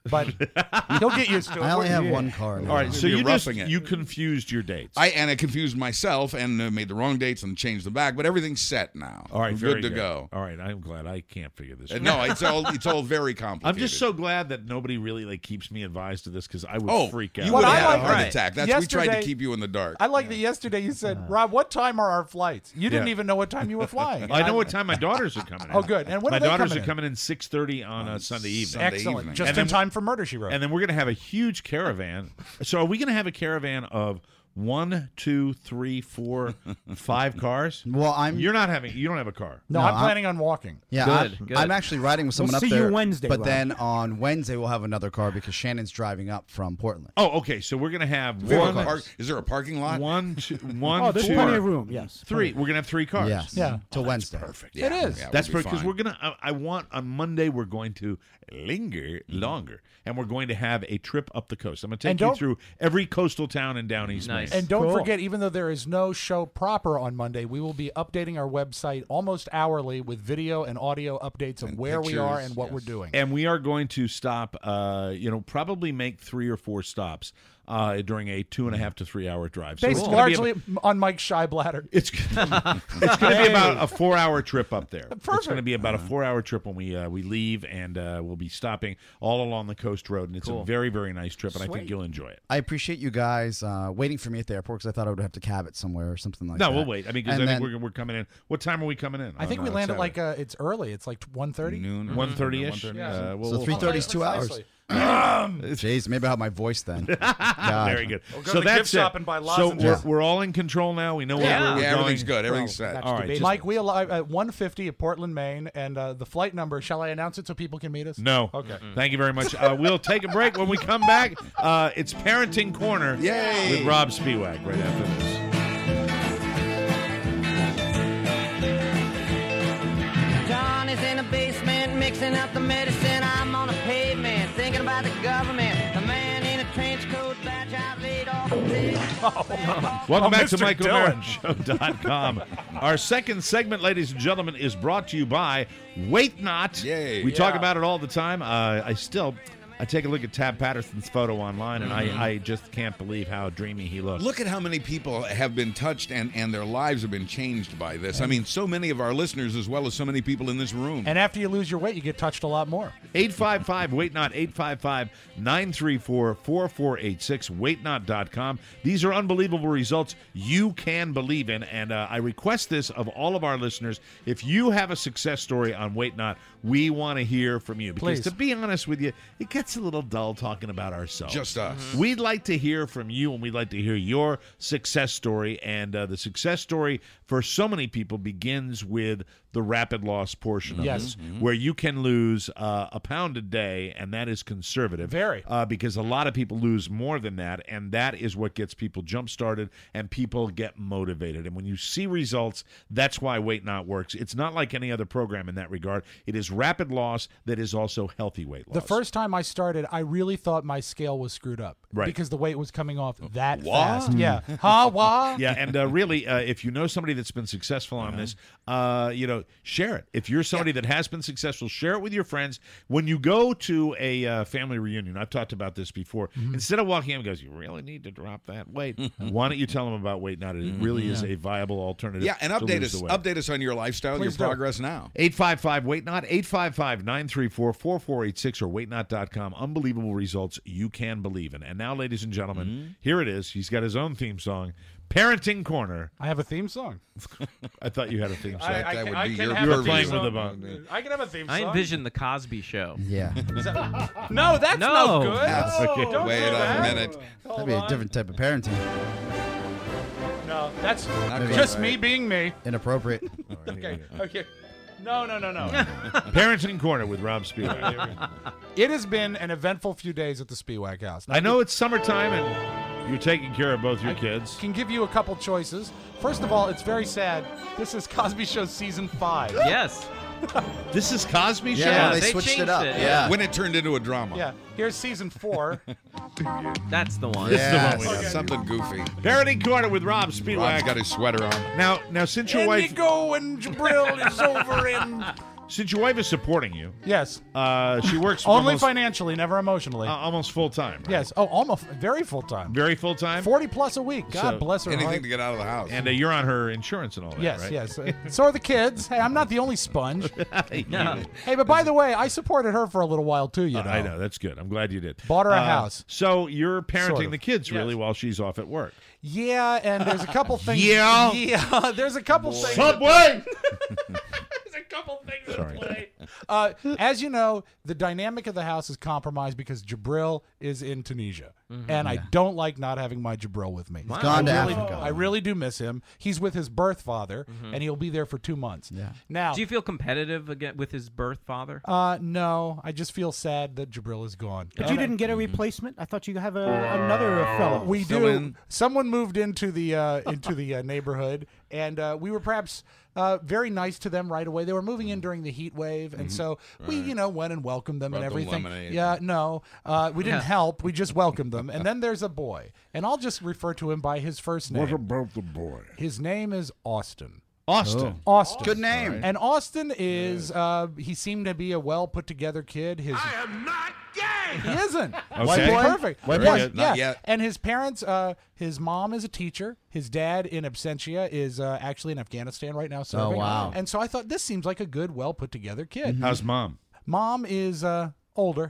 but he'll get used to it. I only have Yeah. one car now. All right, so You're you just roughing it. you confused your dates. I confused myself and made the wrong dates and changed them back, but everything's set now. All right, We're very good to go. All right, I'm glad I can't figure this out. No, it's all very complicated. I'm just so glad that nobody really keeps me advised of this because I would Oh, freak out. you would Well, I have had a like- heart attack. That's we tried to Yesterday- keep you in the dark. I like that yesterday you said, Rob, what time are our flights? You didn't Yeah. even know what time you were flying. I know what time my daughters are coming in. Oh, good. And when my are they daughters coming are in? coming in 6:30 on a Sunday evening. Sunday Excellent. evening. Just And in then- time for Murder, She Wrote. And then we're going to have a huge caravan. So are we going to have a caravan of 1, 2, 3, 4, 5 cars? Well, You don't have a car. no, No, I'm I'm- planning on walking. Yeah, Good. I'm actually riding with someone We'll up see you there. Wednesday, but Rob. then on Wednesday we'll have another car because Shannon's driving up from Portland. Oh, okay. So we're going to have We have a one, is there a parking lot? one, two, Oh, there's plenty of room. Yes. 3. We're going to have 3 cars. Yes. Yeah. Till Wednesday. Perfect. It is. Yeah, That's we'll be because fine. we're gonna. I want on Monday we're going to linger longer, and we're going to have a trip up the coast. I'm going to And take you don't- through every coastal town in down East Nice. Maine. And don't Cool. forget, even though there is no show proper on Monday, we will be updating our website almost hourly with video and audio updates of And where we are pictures, and what yes. we're doing. And we are going to stop. Probably make 3 or 4 stops during a 2.5 to 3 hour drive. So Based it's gonna be largely on Mike's shy bladder. It's going to be about a 4-hour trip up there. It's going to Perfect. be about a 4-hour trip when we leave, and we'll be stopping all along the coast road. And it's a very, very nice trip, and I think you'll enjoy it. I appreciate you guys waiting for me at the airport because I thought I would have to cab it somewhere or something like that. No, we'll wait. I mean, because And I think then- we're coming in. What time are we coming in? I think we on landed Saturday? it's early. It's like 1:30. Noon. 1:30-ish. 1:30. Yeah. So 3:30 is 2 hours. Precisely. Jeez, maybe I'll have my voice then. God. Very good. We'll go So to the gift that's shop it. and buy So lozenges. we're all in control now. We know Yeah. where we're Yeah, going. everything's good. Everything's set. That's All right. debatable. Mike, we arrive at 1:50 at Portland, Maine, and the flight number. Shall I announce it so people can meet us? No. Okay. Thank you very much. We'll take a break. When we come back, it's Parenting Corner Yay. with Rob Spiewak right after this. John is in the basement mixing up the medicine. I'm on the pavement thinking about the government. The man in a trench coat, badge out, laid off. Welcome back to Mr. MichaelMaronshow.com. Our second segment, ladies and gentlemen, is brought to you by Wait Not. Yay. We talk about it all the time. I take a look at Tab Patterson's photo online, and I just can't believe how dreamy he looks. Look at how many people have been touched and their lives have been changed by this. I mean, so many of our listeners as well as so many people in this room. And after you lose your weight, you get touched a lot more. 855 Wait Not, 855-934-4486, waitnot.com. These are unbelievable results you can believe in, and I request this of all of our listeners. If you have a success story on Wait Not, we want to hear from you. Because Please. to be honest with you, it gets a little dull talking about ourselves. Just us. We'd like to hear from you, and we'd like to hear your success story. And the success story for so many people begins with the rapid loss portion of Yes. this, where you can lose a pound a day, and that is conservative. Very. Because a lot of people lose more than that, and that is what gets people jump-started, and people get motivated. And when you see results, that's why Wait Not works. It's not like any other program in that regard. It is rapid loss that is also healthy weight loss. The first time I started, I really thought my scale was screwed up. Right. Because the weight was coming off that Wah? fast. Yeah. Huh? Wah? Yeah, and really, if you know somebody that's been successful on this, share it. If you're somebody that has been successful, share it with your friends. When you go to a family reunion, I've talked about this before, instead of walking in and goes, you really need to drop that weight, why don't you tell them about Wait Not? It really is a viable alternative. Yeah, and to update lose us. the weight. Update us on your lifestyle, Please do. your progress now. 855 Wait Not, 855-934-4486 or waitnot.com. Unbelievable results you can believe in. And now, ladies and gentlemen, here it is. He's got his own theme song, Parenting Corner. I have a theme song. I thought you had a theme song. That would be your You were purview. playing with the bone. I can have a theme song. I envision the Cosby Show. Yeah. No, that's No. no good. That's- No, okay. don't Wait do a that. minute. That'd be a different type of parenting. No, that's Not just quite me right. being me. Inappropriate. Okay. Okay. No. Parenting Corner with Rob Spiewak. It has been an eventful few days at the Spiewak house. I know it's summertime and you're taking care of both your kids. Can give you a couple choices. First of all, it's very sad. This is Cosby Show season 5. Yes. This is Cosby Show? Yeah, they they switched changed it up. it. Yeah. When it turned into a drama. Yeah. Here's season 4. That's the one. This is the one we Yeah, got. something goofy. Parenting Corner with Rob Rob's got Spiewak. his sweater on. Now, since your wife... Indigo and Jabril is over in Since your wife is supporting you, Yes. she works Only almost, financially, never emotionally. almost full time. Right? Yes. Oh, almost very full time. Very full time. 40 plus a week. God So, bless her Anything heart. to get out of the house. And you're on her insurance and all that. Yes, right? yes. So are the kids. Hey, I'm not the only sponge. No. Hey, but by the way, I supported her for a little while too. You know. I know. That's good. I'm glad you did. Bought her a house. So you're parenting Sort of. the kids really Yes. while she's off at work. Yeah, and there's a couple things. Yeah. Yeah. There's a couple things. Subway. There's a couple things Sorry. at play. As you know, the dynamic of the house is compromised because Jabril is in Tunisia, and I don't like not having my Jabril with me. He's gone to I really, Africa. I really do miss him. He's with his birth father, and he'll be there for 2 months. Yeah. Now, Do you feel competitive again with his birth father? no, I just feel sad that Jabril is gone. But you didn't get a replacement? I thought you have another fellow. We Fill do. in. Someone moved into the neighborhood, and we were perhaps very nice to them right away. They were moving in during the heat wave, and so we, went and welcomed them Brought and them everything. lemonade. Yeah, no, we didn't help. We just welcomed them. And then there's a boy, and I'll just refer to him by his first name. What about the boy? His name is Austin. Austin. Austin. Good name. And Austin is, he seemed to be a well put together kid. I am not gay. He isn't. Okay. Perfect. White Yes, boy? Not yeah. yet. And his parents, his mom is a teacher. His dad in absentia is actually in Afghanistan right now serving. wow. And so I thought this seems like a good, well put together kid. How's mom? Mom is older.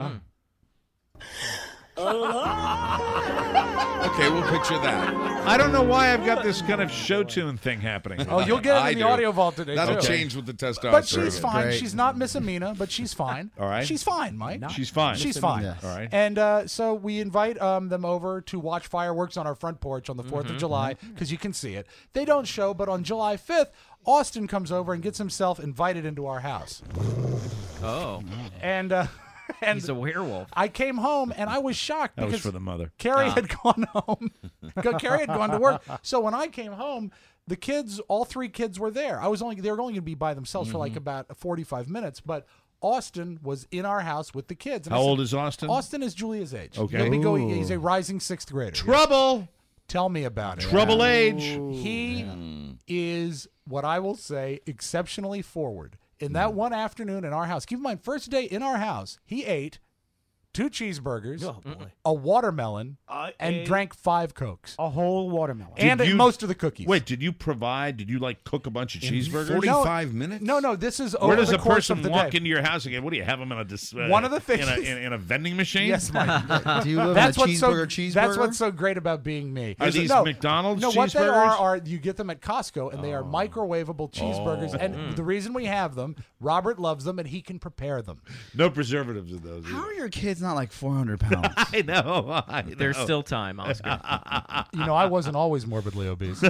Okay, we'll picture that. I don't know why I've got this kind of show tune thing happening. Oh, you'll get it I in the do. audio vault today, That'll too. change with the testosterone. But she's fine. Great. She's not Miss Amina, but she's fine. All right. She's fine, Mike. She's fine. She's fine. Yes. All right. And so we invite them over to watch fireworks on our front porch on the 4th of July because you can see it. They don't show, but on July 5th, Austin comes over and gets himself invited into our house. Oh, And he's a werewolf. I came home and I was shocked That was because for the mother. Carrie had gone home. Carrie had gone to work. So when I came home, the kids, all 3 kids were there. They were only going to be by themselves for like about 45 minutes, but Austin was in our house with the kids. And How I said, old is Austin? Austin is Julia's age. Okay. He'll be going, he's a rising 6th grader. Trouble. Tell me about it. Trouble age. He is, what I will say, exceptionally forward. In that one afternoon in our house, keep in mind, first day in our house, he ate 2 cheeseburgers, a watermelon, and drank 5 Cokes. A whole watermelon. And you- most of the cookies. Wait, did you like cook a bunch of cheeseburgers? 45 minutes? No, this is over Where does the a course of person the walk day. into your house again? What do you have them in a One of the things- in a vending machine? Yes, Mike. Do you live That's in a what's so cheeseburger? that's what's so great about being me. Are these No, McDonald's No, what they cheeseburgers? are you get them at Costco and they are microwavable cheeseburgers. And the reason we have them, Robert loves them and he can prepare them. No preservatives in those. How are your kids not like 400 pounds? I know. There's still time, Oscar. You know, I wasn't always morbidly obese.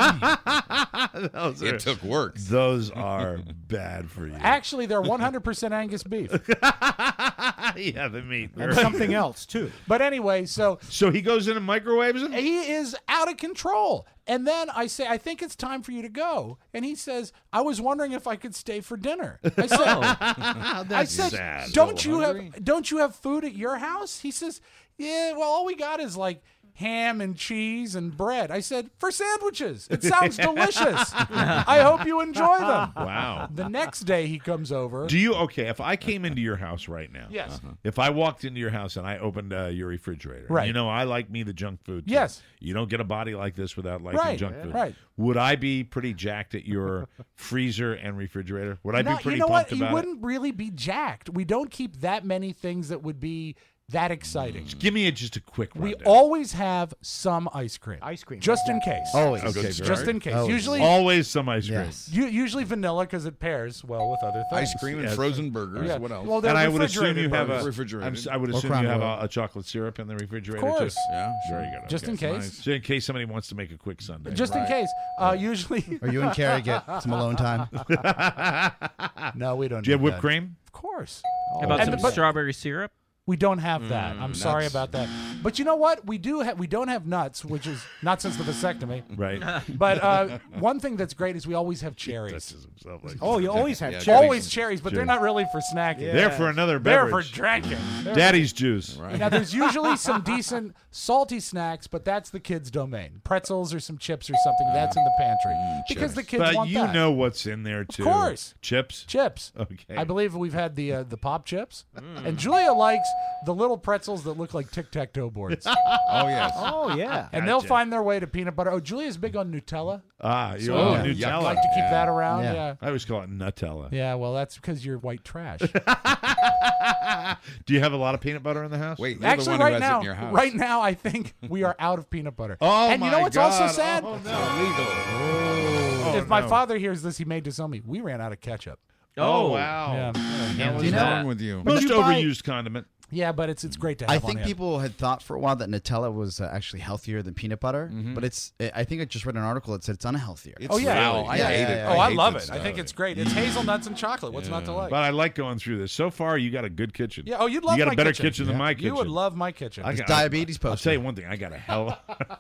It took work. Those are bad for you. Actually, they're 100% Angus beef. Yeah, the meat. And something else, too. But anyway, so So he goes in and microwaves them? he is out of control. And then I say, I think it's time for you to go. And he says, I was wondering if I could stay for dinner. I said, I said, sad. don't you have food at your house? He says, yeah, well, all we got is like ham and cheese and bread. I said, for sandwiches. It sounds delicious. I hope you enjoy them. Wow. The next day he comes over. Do you, okay, if I came into your house right now, Yes. if I walked into your house and I opened your refrigerator, Right. you know, I like me the junk food. Too. Yes. You don't get a body like this without liking Right, junk food. right. Would I be pretty jacked at your freezer and refrigerator? Would I be No, pretty you know pumped what? You about wouldn't really be jacked. We don't keep that many things that would be that exciting. Give me just a quick We rundown. always have some ice cream. Ice cream. Just in case. Always. Okay, Just in case. Always. Usually Always some ice cream. Yes. usually vanilla because it pairs well with other things. Ice cream and Yes. frozen burgers. Yeah. What else? Well, they're And I would assume you have refrigerated burgers. Refrigerated. I would Or assume you have crumble. a chocolate syrup in the refrigerator. Of course. Too? Yeah. Very good. Just okay. in case. So in case somebody wants to make a quick sundae. Just in case. Usually. Or you and Carrie get some alone time? No, we don't. Do you have do whipped that. cream? Of course. How about And- some but- strawberry syrup? We don't have that. I'm sorry nuts. about that. But you know what? We do have. We don't have nuts, which is not since the vasectomy. Right. But one thing that's great is we always have cherries. Oh, you always have cherries. Always cherries, but they're not really for snacking. They're for another They're beverage. for drinking. Daddy's juice. Now, there's usually some decent salty snacks, but that's the kids' domain. Pretzels or some chips or something. That's in the pantry because the kids But want you that. know what's in there too. Of course. Chips. Chips. Okay. I believe we've had the pop chips, and Julia likes the little pretzels that look like tic-tac-toe boards. Oh, yes. Oh, yeah. And they'll find their way to peanut butter. Oh, Julia's big on Nutella. You Nutella. Like to keep that around. Yeah. I always call it Nutella. Yeah, well, that's because you're white trash. Do you have a lot of peanut butter in the house? Wait, you're Actually, the one who right has now, it in your house. right now, I think we are out of peanut butter. Oh, and you my know what's God. also sad? Oh, no. If my father hears this, he may disown me. We ran out of ketchup. Oh, wow. Yeah. What's wrong with you? Most overused condiment. Yeah, but it's great to have I on think hand. people had thought for a while that Nutella was actually healthier than peanut butter, but I think I just read an article that said it's unhealthier. It's Oh, yeah. foul. I hate it. I hate love that it. stuff. I think it's great. It's hazelnuts and chocolate. What's not to like? But I like going through this. So far, you got a good kitchen. Yeah. Oh, you'd love You got my a better kitchen. than my kitchen. You would love my kitchen. I It's got- diabetes I'll poster. tell you one thing. I got a hell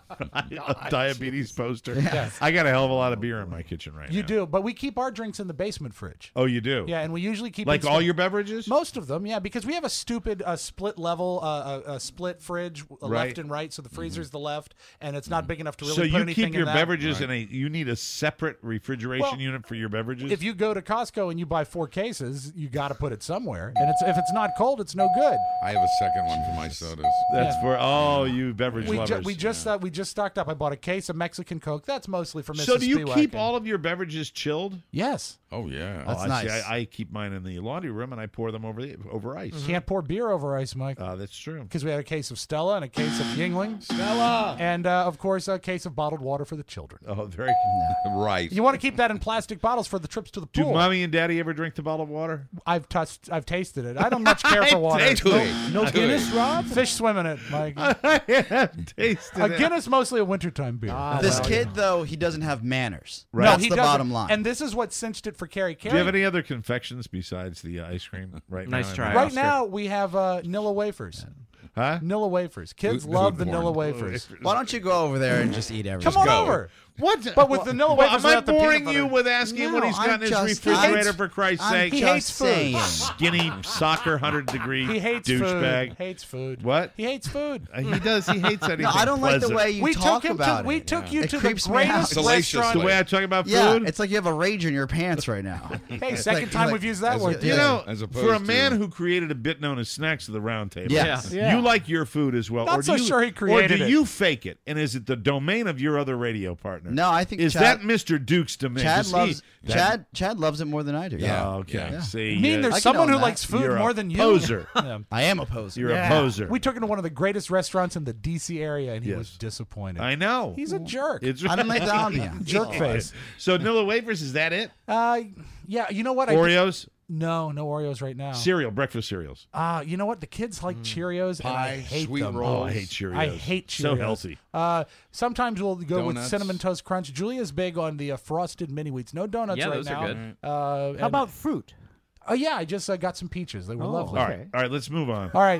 a diabetes poster. Yes. I got a hell of a lot of beer in my kitchen right now. You do, but we keep our drinks in the basement fridge. Oh, you do? Yeah, and we usually keep Like it all your beverages? most of them, yeah, because we have a stupid split level, split fridge, Right. left and right, so the freezer's the left, and it's not big enough to really So put you anything keep your in that. beverages in a. You need a separate refrigeration Well, unit for your beverages. If you go to Costco and you buy 4 cases, you got to put it somewhere, and if it's not cold, it's no good. I have a second one for my sodas. That's for all you beverage lovers. We just stocked up. I bought a case of Mexican Coke. That's mostly for Mrs. So do you Spiewak keep and- all of your beverages chilled? Yes. Oh yeah. That's I see. nice. I keep mine in the laundry room and I pour them over ice. Can't pour beer over ice, Mike. That's true. Because we had a case of Stella and a case of Yingling. Stella. And, of course, a case of bottled water for the children. Oh, very. Right. You want to keep that in plastic bottles for the trips to the Do pool. mommy and daddy ever drink the bottled water? I've tasted it. I don't much care for water. tasted it. No Guinness, Rob? Fish swim in it, Mike. I have tasted it. Guinness mostly a wintertime beer. This kid, though, he doesn't have manners. Right. No, That's he the doesn't. bottom line. And this is what cinched it for Carrie. Do you have any other confections besides the ice cream right now? Nice try. Right now, we have Nilla wafers. Huh? Nilla wafers. Kids Food love the porn. Nilla wafers. Why don't you go over there and just eat everything? Come on go. over. What? But with the Nilla wafers am I without the peanut boring butter. you with asking him what No, he's got I'm in his just- refrigerator, I'm- for Christ's I'm sake? He just hates food. saying. Skinny soccer 100-degree He hates douchebag. food. Hates food. What? He hates food. He does. He hates anything No, I don't like the pleasant. way you We talk took him about to. We it. took you It to the creeps me out. greatest Salaciously. restaurant. The way I talk about Yeah, food? it's like you have a rage in your pants right now. Hey, second time we've used that as word. a- You Yeah. know, As opposed for a to- man who created a bit known as Snacks of the Round Table, Yes. Yeah. you like your food as well. Not or do so you, sure he created Or do it. you fake it? And is it the domain of your other radio partner? No, I think Is Chad- that Mr. Duke's domain? Chad Is he- loves that- Chad loves it more than I do. Yeah. Oh, okay. Yeah. See, I mean, I there's can someone own who that. likes food You're a more than you. poser. Yeah. I am a poser. You're Yeah. a poser. We took him to one of the greatest restaurants in the D.C. area, and he Yes. was disappointed. I know. He's a jerk. It's I don't like the ambiance. Jerk face. So Nilla wafers, is that it? Yeah, you know what? Oreos? No Oreos right now. Cereal, breakfast cereals. You know what? The kids like Cheerios, and I Pie, hate sweet them. rolls. Oh, I hate Cheerios. I hate Cheerios. So healthy. Sometimes we'll go with Donuts. Cinnamon Toast Crunch. Julia's big on the frosted mini wheats. No donuts Yeah, right those now. are good. How about fruit? Oh yeah, I just got some peaches. They were lovely. All right, all right, let's move on. All right.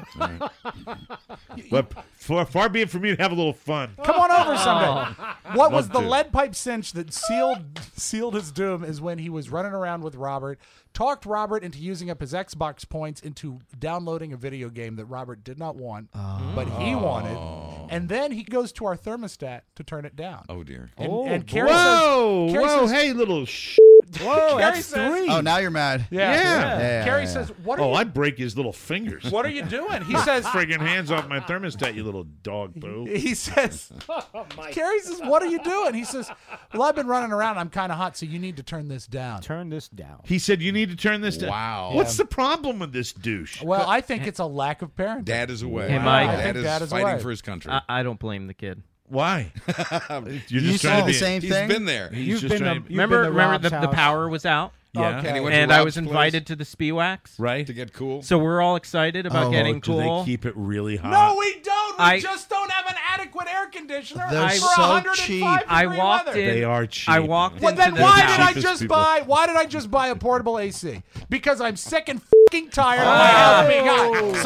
But far be it from me to have a little fun. Come on over someday. What was Love the to. lead pipe cinch that sealed his doom is when he was running around with Robert, talked Robert into using up his Xbox points into downloading a video game that Robert did not want, but he wanted. And then he goes to our thermostat to turn it down. Oh dear. And Carrie Whoa, Carrie whoa, says- hey, little Whoa, Carrie that's says- 3. Oh, now you're mad. Yeah. Carrie yeah. says, "What are Oh, you? I'd break his little fingers. What are you doing?" He says, Friggin' hands off my thermostat, you little dog poo. He says, Carrie says, "What are you doing?" He says, "Well, I've been running around. I'm kind of hot, so you need to turn this down." Turn this down. He said, you need to turn this down. Wow. What's the problem with this douche? Well, I think it's a lack of parenting. Dad is away. Hey, Mike. I think Dad Dad is is fighting away. for his country. I don't blame the kid. Why? You're You just saw trying to the be... same He's thing. been there. He's You've just been trying a- to... You've Remember, been to Rob's the house. power was out, Yeah. Okay. And he went to and I Rob's was place invited to the Spiwax. Right? to get cool. So we're all excited about Oh, getting Do cool. they keep it really hot? No, we don't. We I- just don't have an adequate air conditioner They're for so 105 cheap. I degree walked weather. in. They are cheap. I walked Well, into then the why house. did I Cheapest just people. buy? Why did I just buy a portable AC? Because I'm sick and fucking tired of my house being hot. So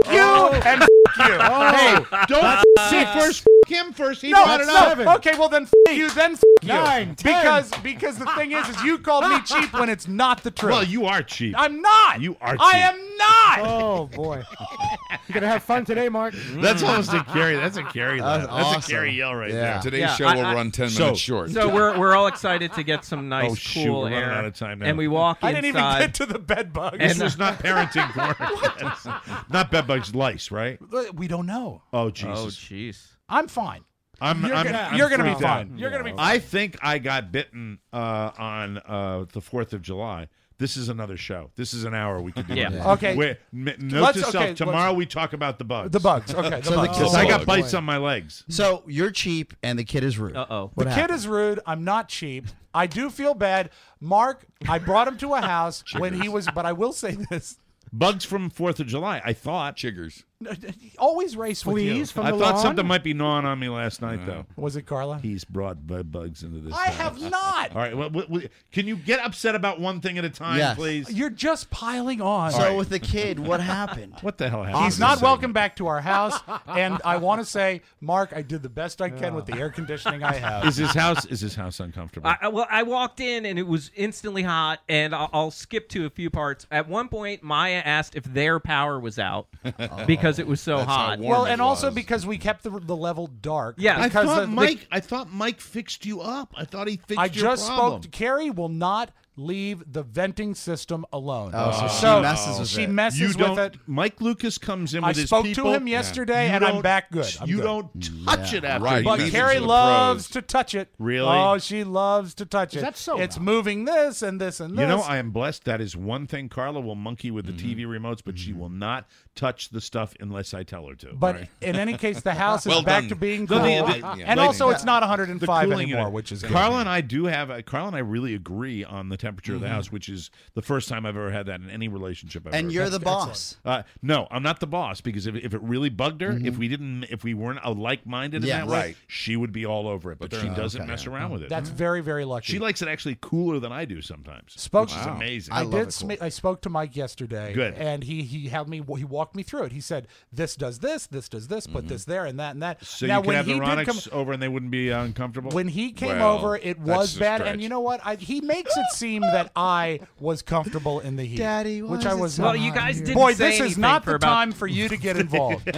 you and f*** you. Hey, don't say first. Him first. He No, brought it no. up. Okay, well then f*** you, then f*** you. 9, 10. Because the thing is you called me cheap when it's not the truth. Well, you are cheap. I'm not. You are cheap. I am not. Oh boy, you're gonna have fun today, Mark. That's almost a Carrie. That's a Carrie. That's That's awesome. a Carrie yell right Yeah. there. Today's show will run 10 minutes short. So we're all excited to get some nice, Oh, shoot, cool we're running air. out of time now. And we walk I inside. didn't even get to the bed bugs. This is not parenting corner. Not bed bugs, lice, right? We don't know. Oh Oh, Jesus! jeez. I'm fine. You're gonna be freaked fine. out. You're gonna be fine. I think I got bitten on the 4th of July. This is another show. This is an hour we could do. Yeah. it. Okay. Note to self, tomorrow we talk about the bugs. The bugs. Okay. So the bugs. Because I got bugs. bites on my legs. So you're cheap and the kid is rude. Uh-oh. What The happened? kid is rude. I'm not cheap. I do feel bad. Mark, I brought him to a house when he was, but I will say this. Bugs from 4th of July, I thought. Chiggers. Always race with you. Fleas from I the thought lawn? something might be gnawing on me last night, though. Was it Carla? He's brought bed bugs into this I house. have not. All right. Well, can you get upset about one thing at a time, Yes. please? You're just piling on. So with the kid, what happened? What the hell happened? He's not welcome back to our house, and I want to say, Mark, I did the best I can with the air conditioning I have. Is his house uncomfortable? I walked in and it was instantly hot, and I'll skip to a few parts. At one point, Maya asked if their power was out because it was so That's how hot. warm Well, it and also was. because we kept the level dark. Yeah. I because thought Mike fixed you up. I thought he fixed I your just problem. spoke to Carrie. Will not leave the venting system alone. Oh, so she messes with she it. messes You with don't. it. Mike Lucas comes in I with his spoke people. to him yesterday, You and I'm don't- back good. I'm you good. don't touch it after. Right. he But Leave leaves. it Carrie to the loves pros. to touch it. Really? Oh, she loves to touch it. that so It's now? moving this and this and this. You know, I am blessed. That is one thing. Carla will monkey with the TV remotes, but she will not touch the stuff unless I tell her to. But Right? in any case, the house is Well back done. to being No, cool. the- And like- also, it's not the 105 cooling anymore, unit. which is good. Carla and I do have. Carla and I really agree on the temperature of the house, which is the first time I've ever had that in any relationship I've And ever you're had. the boss. No, I'm not the boss because if it really bugged her, if we weren't like-minded in Yeah. that way, Right. she would be all over it. But they're she not. doesn't mess around with it. That's very, very lucky. She likes it actually cooler than I do sometimes. Spoke- which is amazing. I love did. it cool. I spoke to Mike yesterday. Good. And he had me. He walked me through it. He said, "This does this. This does this. Put this there and that and that." So now, you could have the he did Ronics over and they wouldn't be uncomfortable. when he came Well, over, it that's was a bad. stretch. And you know what? He makes it seem that I was comfortable in the heat, Daddy, why which is I it was. so Well, not. you guys didn't Boy, say this is anything not for the about- time for you to get involved.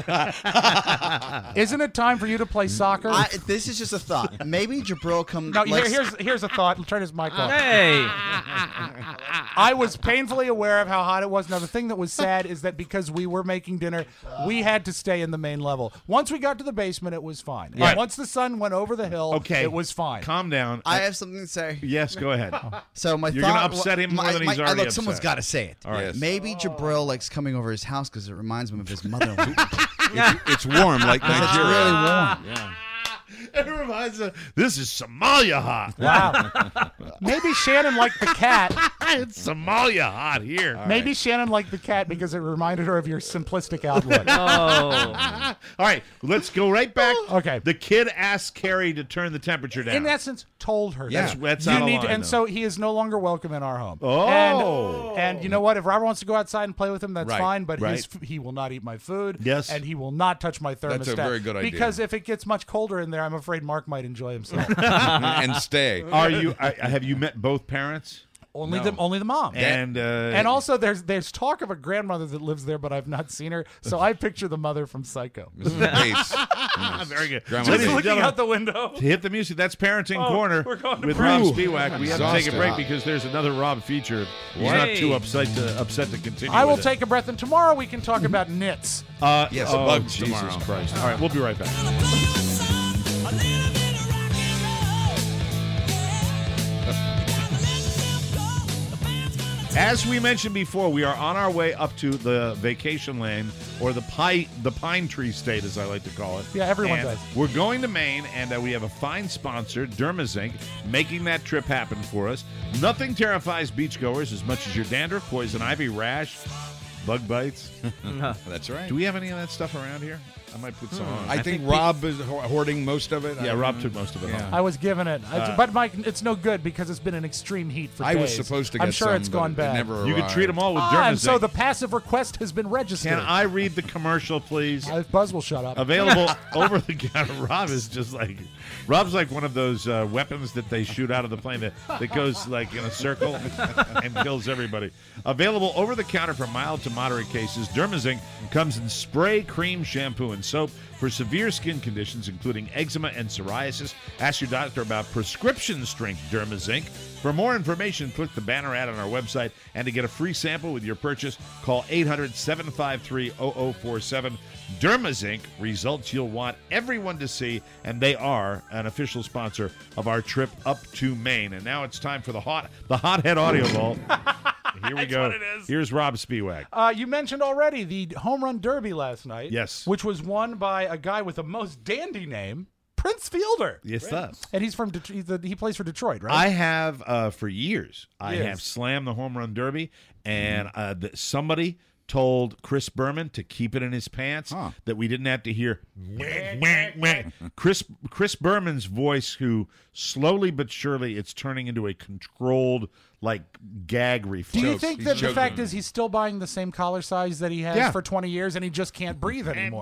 Isn't it time for you to play soccer? This is just a thought. Maybe Jabril come. No, let's- here's a thought. Turn his mic off. Hey. I was painfully aware of how hot it was. Now, the thing that was sad is that because we were making dinner, we had to stay in the main level. Once we got to the basement, it was fine. And Right. once the sun went over the hill, Okay, it was fine. Calm down. I have something to say. Yes, go ahead. So my You're thought, gonna upset him more than he's already look, someone's upset. got to say it. All right. Yes. Maybe Jabril likes coming over his house because it reminds him of his mother. It's warm like It's Nigeria. really warm. Yeah. It reminds us. This is Somalia hot. Wow. Maybe Shannon liked the cat. It's Somalia hot here. Maybe Shannon liked the cat because it reminded her of your simplistic outlook. Oh. All right, let's go right back. Okay. The kid asked Carrie to turn the temperature down. In essence, told her. Yeah. That's you out of need, line, and though. so he is no longer welcome in our home. Oh. and you know what? If Robert wants to go outside and play with him, that's Right. fine. But Right. he will not eat my food. Yes. and he will not touch my thermostat. That's a very good idea. Because if it gets much colder in there, I'm afraid Mark might enjoy himself. And stay. Are you? Have you met both parents? only No. the mom. And also, there's talk of a grandmother that lives there, but I've not seen her. So I picture the mother from Psycho. Mrs. Bates. very good. Grandma Ladies Just Bates. and looking gentlemen, out the window. to hit the music. That's Parenting Oh, Corner we're going to with break. Rob Ooh, Spiewak. We have to take a exhausted. break because there's another Rob feature. He's What? not too upset to continue. I will with it. take a breath, and tomorrow we can talk about knits. Yes, oh, bugs Jesus tomorrow. Christ. All right, we'll be right back. As we mentioned before, we are on our way up to the vacation lane, or the pine tree state, as I like to call it. Yeah, everyone And does. We're going to Maine, and we have a fine sponsor, Dermazinc, making that trip happen for us. Nothing terrifies beachgoers as much as your dandruff, poison ivy, rash, bug bites. That's right. Do we have any of that stuff around here? I might put some on. I think Rob is hoarding most of it. Yeah, Rob took most of it. I was given it, but Mike, it's no good because it's been an extreme heat for days. I was supposed to get I'm sure some, it's gone but it bad. never You can arrived. treat them all with And Dermazine. so the passive request has been registered. Can I read the commercial, please? Buzz will shut up. Available over the counter. Rob's like one of those weapons that they shoot out of the plane that goes like in a circle and kills everybody. Available over the counter for mild to moderate cases, Dermazine comes in spray, cream, shampoo, and soap for severe skin conditions, including eczema and psoriasis. Ask your doctor about prescription strength Dermazine. For more information, click the banner ad on our website, and to get a free sample with your purchase, call 800-753-0047. Dermazine, results you'll want everyone to see, and they are an official sponsor of our trip up to Maine. And now it's time for the Hothead Audio Ball. Here we go. what it is. Here's Rob Spiewak. You mentioned already the home run derby last night. Yes. Which was won by a guy with the most dandy name, Prince Fielder. Yes, does. And he's from he plays for Detroit, right? I have for years. I Yes. have slammed the home run derby, and somebody told Chris Berman to keep it in his pants, that we didn't have to hear Chris Berman's voice, who slowly but surely it's turning into a controlled like gag reflex. Do you think that the fact is he's still buying the same collar size that he has Yeah. for 20 years and he just can't breathe anymore?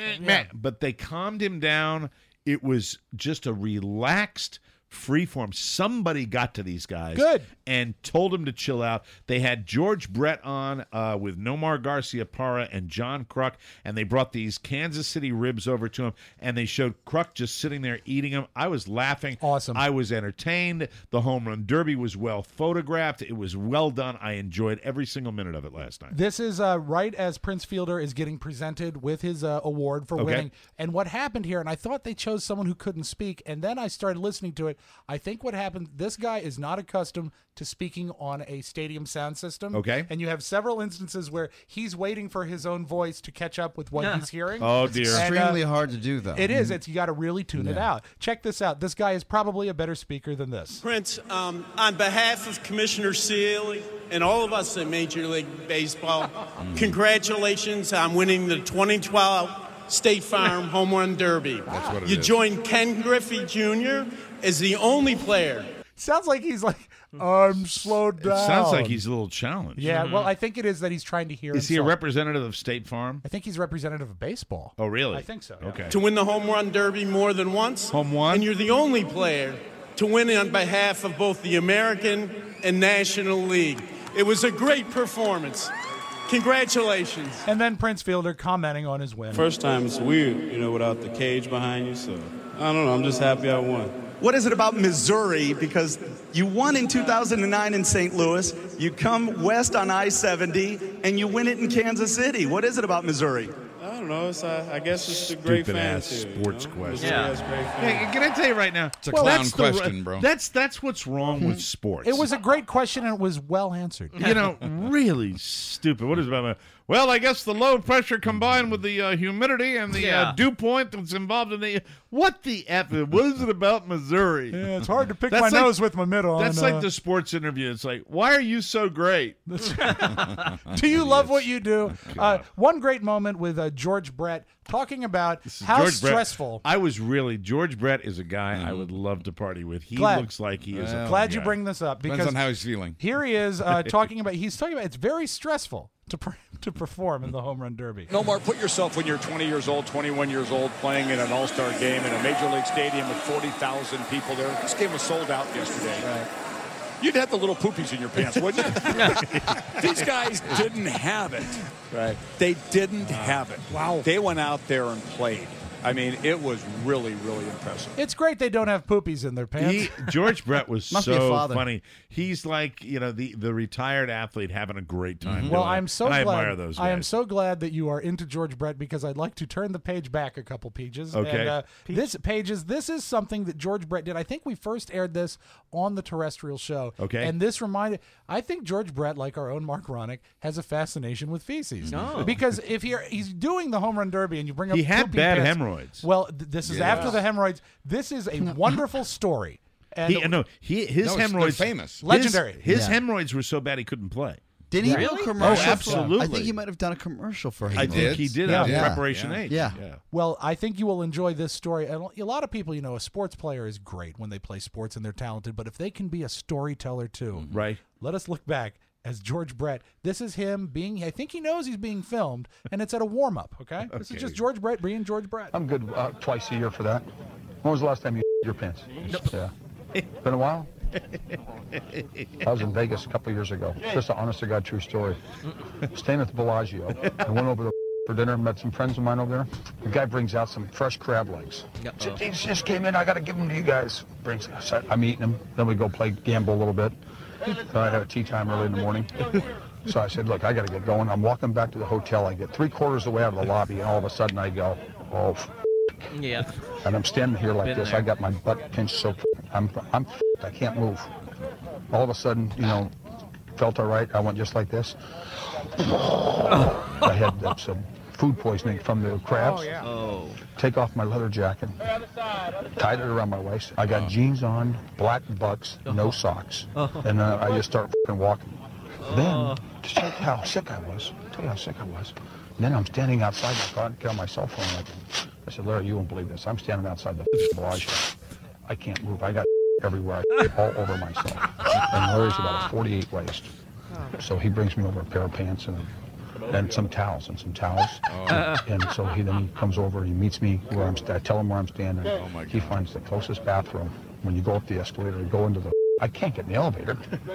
But they calmed him down. It was just a relaxed freeform. Somebody got to these guys and told them to chill out. They had George Brett on with Nomar Garcia-Parra and John Kruk, and they brought these Kansas City ribs over to him, and they showed Kruk just sitting there eating them. I was laughing. Awesome. I was entertained. The home run derby was well photographed. It was well done. I enjoyed every single minute of it last night. This is right as Prince Fielder is getting presented with his award for winning. And what happened here, and I thought they chose someone who couldn't speak, and then I started listening to it. I think what happened, this guy is not accustomed to speaking on a stadium sound system. Okay. And you have several instances where he's waiting for his own voice to catch up with what he's hearing. Oh, dear. It's extremely hard to do, though. It is. You got to really tune it out. Check this out. This guy is probably a better speaker than this. Prince, on behalf of Commissioner Seeley and all of us at Major League Baseball, congratulations on winning the 2012 State Farm Home Run Derby. That's what it You is. joined Ken Griffey Jr. as the only player. Sounds like he's like, I'm slowed down. It sounds like he's a little challenged. Yeah, well, I think it is that he's trying to hear Is he a himself. representative of State Farm? I think he's representative of baseball. Oh, really? I think so. yeah. Okay. To win the Home Run Derby more than once. Home one? And you're the only player to win on behalf of both the American and National League. It was a great performance. Congratulations. And then Prince Fielder commenting on his win. First time it's weird, without the cage behind you, so I don't know, I'm just happy I won. What is it about Missouri? Because you won in 2009 in St. Louis, you come west on I-70, and you win it in Kansas City. What is it about Missouri? I don't know, I guess it's the great fans Stupid-ass here. sports question. Missouri has great fans. Hey, can I tell you right now? It's a clown that's question, bro. That's what's wrong with sports. It was a great question, and it was well answered. Really stupid. What is it about? Well, I guess the low pressure combined with the humidity and the dew point that's involved in the... What the F? What is it about Missouri? Yeah, it's hard to pick That's my like- nose with my middle. That's on, like the sports interview. It's like, why are you so great? Do you love what you do? One great moment with George Brett talking about how George Brett. stressful. George Brett is a guy I would love to party with. He Glad- looks like he is a Glad fun you guy. bring this up Depends because on how he's feeling. here he is talking about it's very stressful to perform in the home run derby. Nomar, put yourself when you're 20 years old, 21 years old, playing in an all-star game in a major league stadium with 40,000 people there. This game was sold out yesterday. Right. You'd have the little poopies in your pants, wouldn't you? These guys didn't have it. Right. They didn't have it. Wow. They went out there and played. I mean, it was really, really impressive. It's great they don't have poopies in their pants. George Brett was Must be a so father. funny. He's like, the retired athlete having a great time. Well, doing it. I'm so And glad. I admire those guys. I am so glad that you are into George Brett because I'd like to turn the page back a couple pages. Okay. And, this is something that George Brett did. I think we first aired this on the terrestrial show. Okay. And this reminded. I think George Brett, like our own Mark Ronick, has a fascination with feces. Oh. Because if he's doing the home run derby and you bring up He had poopy bad pits- hemorrhoids. Well, this is after the hemorrhoids. This is a wonderful story. And His they're hemorrhoids famous. Legendary. His hemorrhoids were so bad he couldn't play. Didn't he do a Really? commercial? Oh, absolutely. I think he might have done a commercial for him. I think he did. Preparation H. Yeah. Well, I think you will enjoy this story. And a lot of people, a sports player is great when they play sports and they're talented, but if they can be a storyteller too, right? Let us look back as George Brett. This is him being, I think he knows he's being filmed, and it's at a warm-up, okay? This is just George Brett being George Brett. I'm good twice a year for that. When was the last time you your pants? Yeah. Been a while? I was in Vegas a couple of years ago. Just an honest-to-God true story. Staying at the Bellagio. I went over for dinner, met some friends of mine over there. The guy brings out some fresh crab legs. These just came in. I got to give them to you guys. I'm eating them. Then we go play gamble a little bit. I had a tea time early in the morning. So I said, look, I got to get going. I'm walking back to the hotel. I get 3/4 of the way out of the lobby, and all of a sudden I go, oh, yeah. And I'm standing here like Been this. there. I got my butt pinched so I'm I can't move. All of a sudden, felt all right. I went just like this. I had some food poisoning from the crabs. Oh. Take off my leather jacket, tied it around my waist. I got jeans on, black bucks, no socks, and I just start walking. Then, to tell you how sick I was, And then I'm standing outside my car and get on my cell phone. I said, Larry, you won't believe this. I'm standing outside the Bellagio. I can't move. I got everywhere, all over myself. And Larry's about a 48 waist. So he brings me over a pair of pants and some towels. And so he comes over, he meets me where I tell him where I'm standing. He finds the closest bathroom. When you go up the escalator, you go into the, I can't get in the elevator.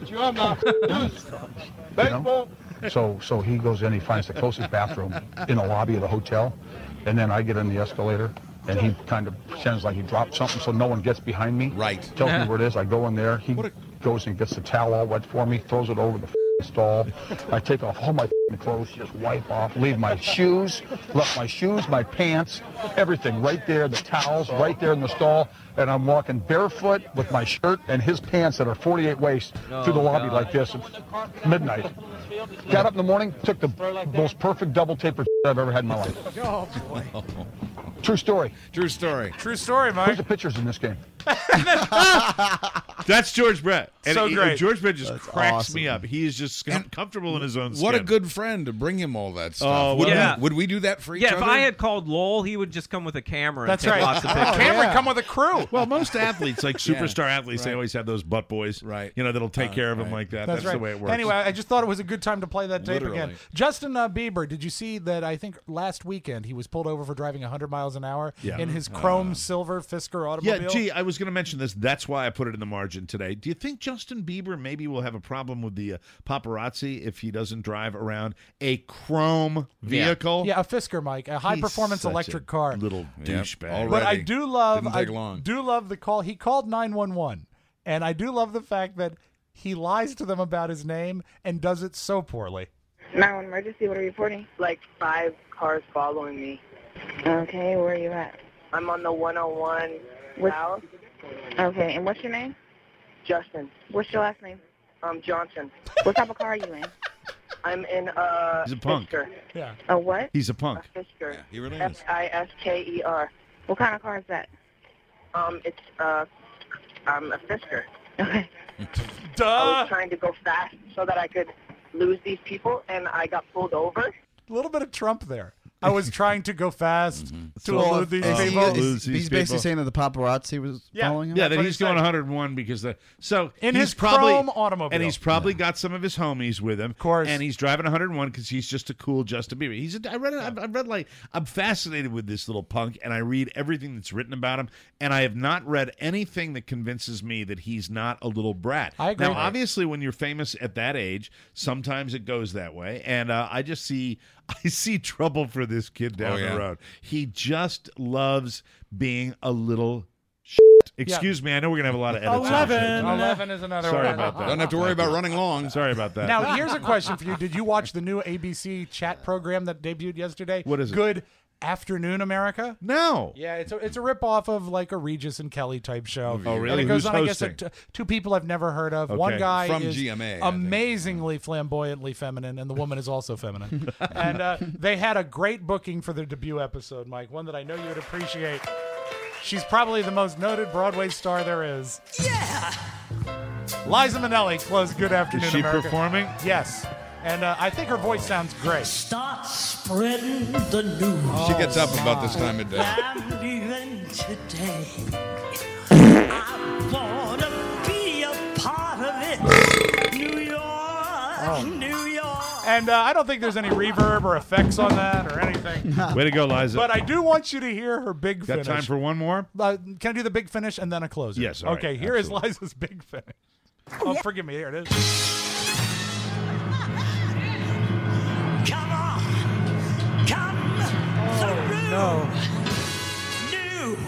So he goes in, he finds the closest bathroom in the lobby of the hotel, and then I get in the escalator, and he kind of pretends like he dropped something so no one gets behind me. Right. Tells me where it is. I go in there. He goes and gets the towel all wet for me, throws it over the stall. I take off all my clothes, just wipe off, leave my shoes, my pants, everything right there, the towels right there in the stall, and I'm walking barefoot with my shirt and his pants that are 48 waist through the lobby like this at midnight. Got up in the morning, took the most perfect double taper I've ever had in my life. Oh, boy. True story. True story. True story, Mike. Who's the pitchers in this game? That's George Brett. And So great. George Brett just That's cracks awesome. me up. He is just comfortable in his own skin. What a good friend to bring him all that stuff. Oh, Would we do that for each Yeah, other? if I had called Lowell, he would just come with a camera. That's and take right. Lots of pictures. Cameron, come with a crew. Well, most athletes, like Yeah. superstar athletes, they Right. always have those butt boys. Right. That'll take care of them like that. That's right. the way it works. Anyway, I just thought it was a good time to play that tape Literally. again. Justin Bieber, did you see that? I think last weekend he was pulled over for driving 100 miles an hour Yeah. in his chrome silver Fisker automobile. Yeah, gee, I was going to mention this. That's why I put it in the margin today. Do you think Justin Bieber maybe will have a problem with the paparazzi if he doesn't drive around a chrome vehicle? Yeah, a Fisker, Mike, a high-performance such electric a car. Little douchebag. But I Already. do love, Didn't take long. do love the call. He called 911, and I do love the fact that he lies to them about his name and does it so poorly. 911 emergency, what are you reporting? Like 5 cars following me. Okay, where are you at? I'm on the 101 south. Okay, and what's your name? Justin. What's your last name? Johnson. What type of car are you in? I'm in He's a punk. Fisker. Yeah. A what? He's a punk. A Fisker. Yeah, he really is. Fisker. What kind of car is that? It's a Fisker. Okay. Duh. I was trying to go fast so that I could lose these people, and I got pulled over. A little bit of Trump there. I was trying to go fast to elude these Is he- people. is- he's basically saying that the paparazzi was following him? Yeah, that what he's he going said. 101 because In he's his probably chrome automobile. and he's probably got some of his homies with him. Of course. And he's driving 101 because he's just a cool Justin Bieber. I've read like I'm fascinated with this little punk, and I read everything that's written about him, and I have not read anything that convinces me that he's not a little brat. I agree. Now, obviously, when you're famous at that age, sometimes it goes that way, and I see trouble for this kid down the road. He just loves being a little shit. Excuse me, I know we're gonna have a lot of edits. 11 is another Sorry one. about that. Don't have to worry about running long. Sorry about that. Now, here's a question for you. Did you watch the new ABC chat program that debuted yesterday? What is it? Good Afternoon America? No. Yeah, it's a ripoff of like a Regis and Kelly type show. Oh, really? And it goes Who's on, I guess, hosting? two people I've never heard of. One Okay. guy From is GMA, I think. amazingly flamboyantly feminine, and the woman is also feminine. And they had a great booking for their debut episode, Mike, one that I know you would appreciate. She's probably the most noted Broadway star there is. Yeah! Liza Minnelli closed Good Afternoon Is she America. performing? Yes. And I think her voice sounds great. Start spreading the news. She gets up about this time of day. I'm leaving today. I wanna be a part of it. New York, New York. And I don't think there's any reverb or effects on that or anything. Way to go, Liza. But I do want you to hear her big Got finish. time for one more? Can I do the big finish and then a closer? Yes, all right, Okay, here is absolutely. Liza's big finish. Oh, forgive me. Here it is. Come on, come through. No. New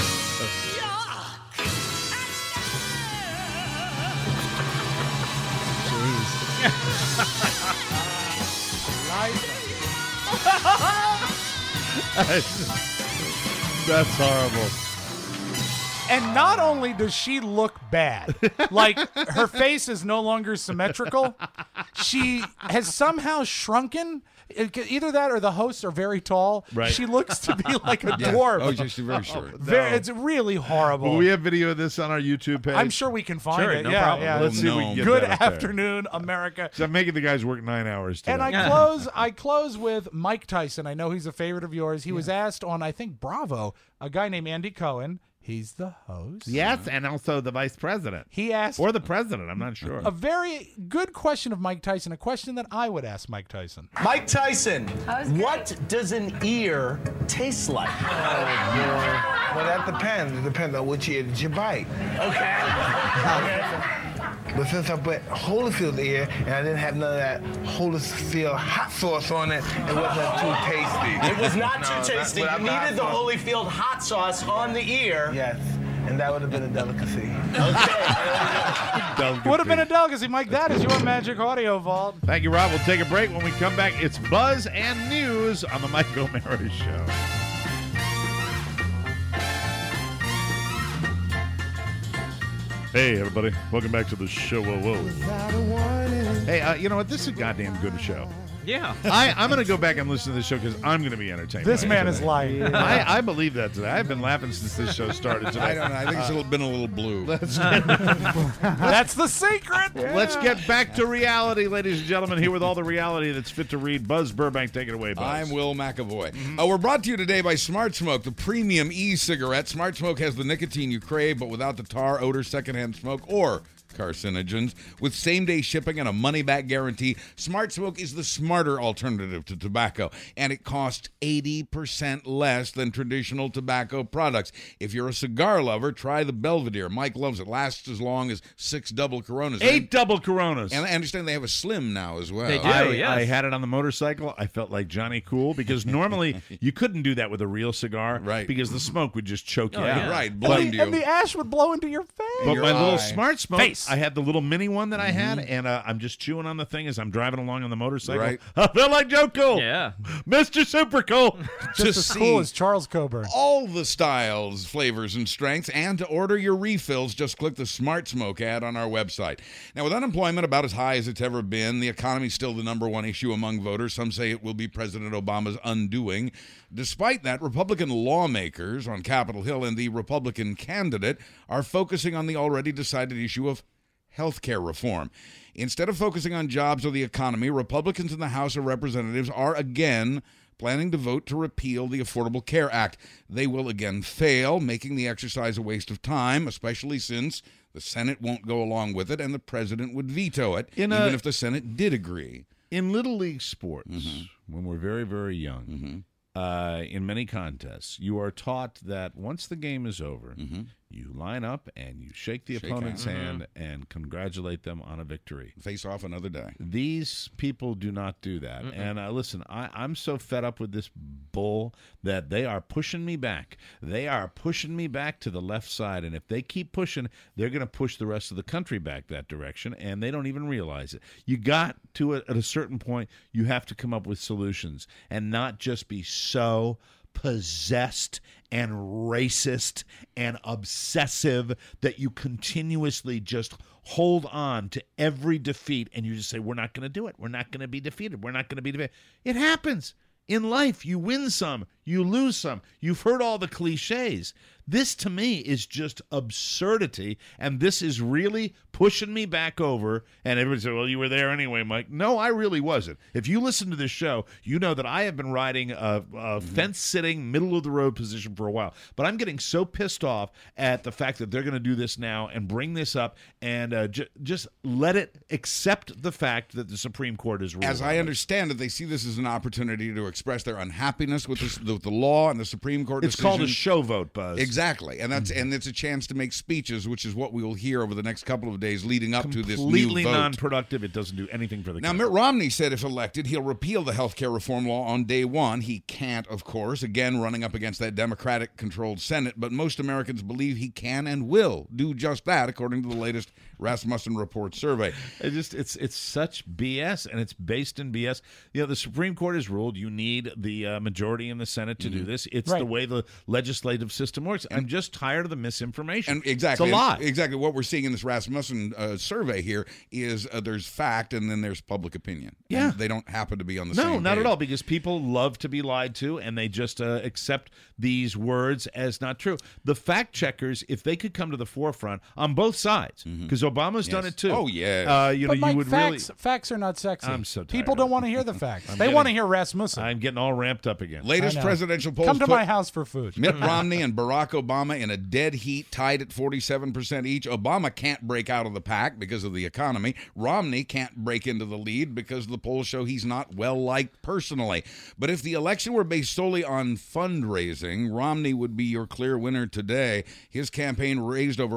That's horrible. And not only does she look bad, like her face is no longer symmetrical, she has somehow shrunken. Either that or the hosts are very tall. Right. She looks to be like a dwarf. Oh, she's very short. It's really horrible. Will we have video of this on our YouTube page? I'm sure we can find Sure, it. no yeah, problem. yeah. Let's see if we can get Good that up there. afternoon, America. So I'm making the guys work 9 hours today. And I close with Mike Tyson. I know he's a favorite of yours. He was asked on, I think, Bravo, a guy named Andy Cohen. He's the host. Yes, and also the vice president. He asked, or the president, I'm not sure. a very good question of Mike Tyson, a question that I would ask Mike Tyson. Mike Tyson, what does an ear taste like? Well, that depends. It depends on which ear did you bite. Okay. But since I put Holyfield ear and I didn't have none of that Holyfield hot sauce on it, it wasn't too tasty. It was not No, too tasty. without You the hot needed the sauce. Holyfield hot sauce on the ear. Yes, and that would have been a delicacy. Would have been a delicacy. Mike, that is your Magic Audio Vault. Thank you, Rob. We'll take a break. When we come back, it's Buzz and News on the Mike O'Mara Show. Hey, everybody. Welcome back to the show. Whoa, whoa. Hey, you know what? This is a goddamn good show. Yeah. I'm going to go back and listen to this show because I'm going to be entertained. This by it man today. is lying. I believe that today. I've been laughing since this show started today. I don't know. I think it's been a little blue. Let's That's the secret. Let's get back to reality, ladies and gentlemen, here with all the reality that's fit to read. Buzz Burbank, take it away, Buzz. I'm Will McAvoy. We're brought to you today by Smart Smoke, the premium e-cigarette. Smart Smoke has the nicotine you crave, but without the tar, odor, secondhand smoke, or carcinogens. With same-day shipping and a money-back guarantee, Smart Smoke is the smarter alternative to tobacco, and it costs 80% less than traditional tobacco products. If you're a cigar lover, try the Belvedere. Mike loves it. Lasts as long as 6 double Coronas. 8 double Coronas. And I understand they have a slim now as well. They do. I had it on the motorcycle. I felt like Johnny Cool because normally you couldn't do that with a real cigar, right? Because the smoke would just choke you out. Yeah. Right, blind you. And the ash would blow into your face. But my little eye. Smart Smoke, Face. I had the little mini one that I had, and I'm just chewing on the thing as I'm driving along on the motorcycle. Right. I feel like Joe Cool. Yeah. Mr. Super Cool. Just as cool as Charles Coburn. All the styles, flavors, and strengths, and to order your refills, just click the Smart Smoke ad on our website. Now, with unemployment about as high as it's ever been, the economy is still the number one issue among voters. Some say it will be President Obama's undoing. Despite that, Republican lawmakers on Capitol Hill and the Republican candidate are focusing on the already decided issue of health care reform. Instead of focusing on jobs or the economy, Republicans in the House of Representatives are again planning to vote to repeal the Affordable Care Act. They will again fail, making the exercise a waste of time, especially since the Senate won't go along with it and the president would veto it, even if the Senate did agree. In Little League sports, when we're very, very young, in many contests, you are taught that once the game is over, you line up and you shake the opponent's hand and congratulate them on a victory. Face off another day. These people do not do that. And listen, I'm so fed up with this bull that they are pushing me back. They are pushing me back to the left side. And if they keep pushing, they're going to push the rest of the country back that direction, and they don't even realize it. You got to, at a certain point, you have to come up with solutions and not just be so possessed and racist and obsessive that you continuously just hold on to every defeat and you just say, we're not going to do it. We're not going to be defeated. We're not going to be defeated. It happens. In life, you win some, you lose some. You've heard all the cliches. This, to me, is just absurdity, and this is really pushing me back over. And everybody said, well, you were there anyway, Mike. No, I really wasn't. If you listen to this show, you know that I have been riding a fence-sitting, middle-of-the-road position for a while. But I'm getting so pissed off at the fact that they're going to do this now and bring this up and just let it accept the fact that the Supreme Court is ruling. As I understand it, they see this as an opportunity to express their unhappiness with the law and the Supreme Court It's decision. called a show vote, Buzz. Exactly, and it's a chance to make speeches, which is what we will hear over the next couple of days leading up to this new Completely vote. non-productive. It doesn't do anything for the Now, country. Mitt Romney said if elected, he'll repeal the health care reform law on day one. He can't, of course, again running up against that Democratic-controlled Senate, but most Americans believe he can and will do just that, according to the latest Rasmussen Report survey. It's such BS, and it's based in BS. The Supreme Court has ruled you need the majority in the Senate to do this. It's the way the legislative system works. I'm just tired of the misinformation. And exactly, it's a lie. Exactly what we're seeing in this Rasmussen survey here is there's fact and then there's public opinion. Yeah. And they don't happen to be on the same No, not page. at all, because people love to be lied to, and they just accept these words as not true. The fact checkers, if they could come to the forefront on both sides, because Obama's done it too. Oh, yeah. But Mike, you would facts are not sexy. I'm so tired People of don't it. want to hear the facts. They want to hear Rasmussen. I'm getting all ramped up again. Latest I know. presidential polls Come to put my house for food. Mitt Romney and Barack Obama in a dead heat, tied at 47% each. Obama can't break out of the pack because of the economy. Romney can't break into the lead because the polls show he's not well-liked personally. But if the election were based solely on fundraising, Romney would be your clear winner today. His campaign raised over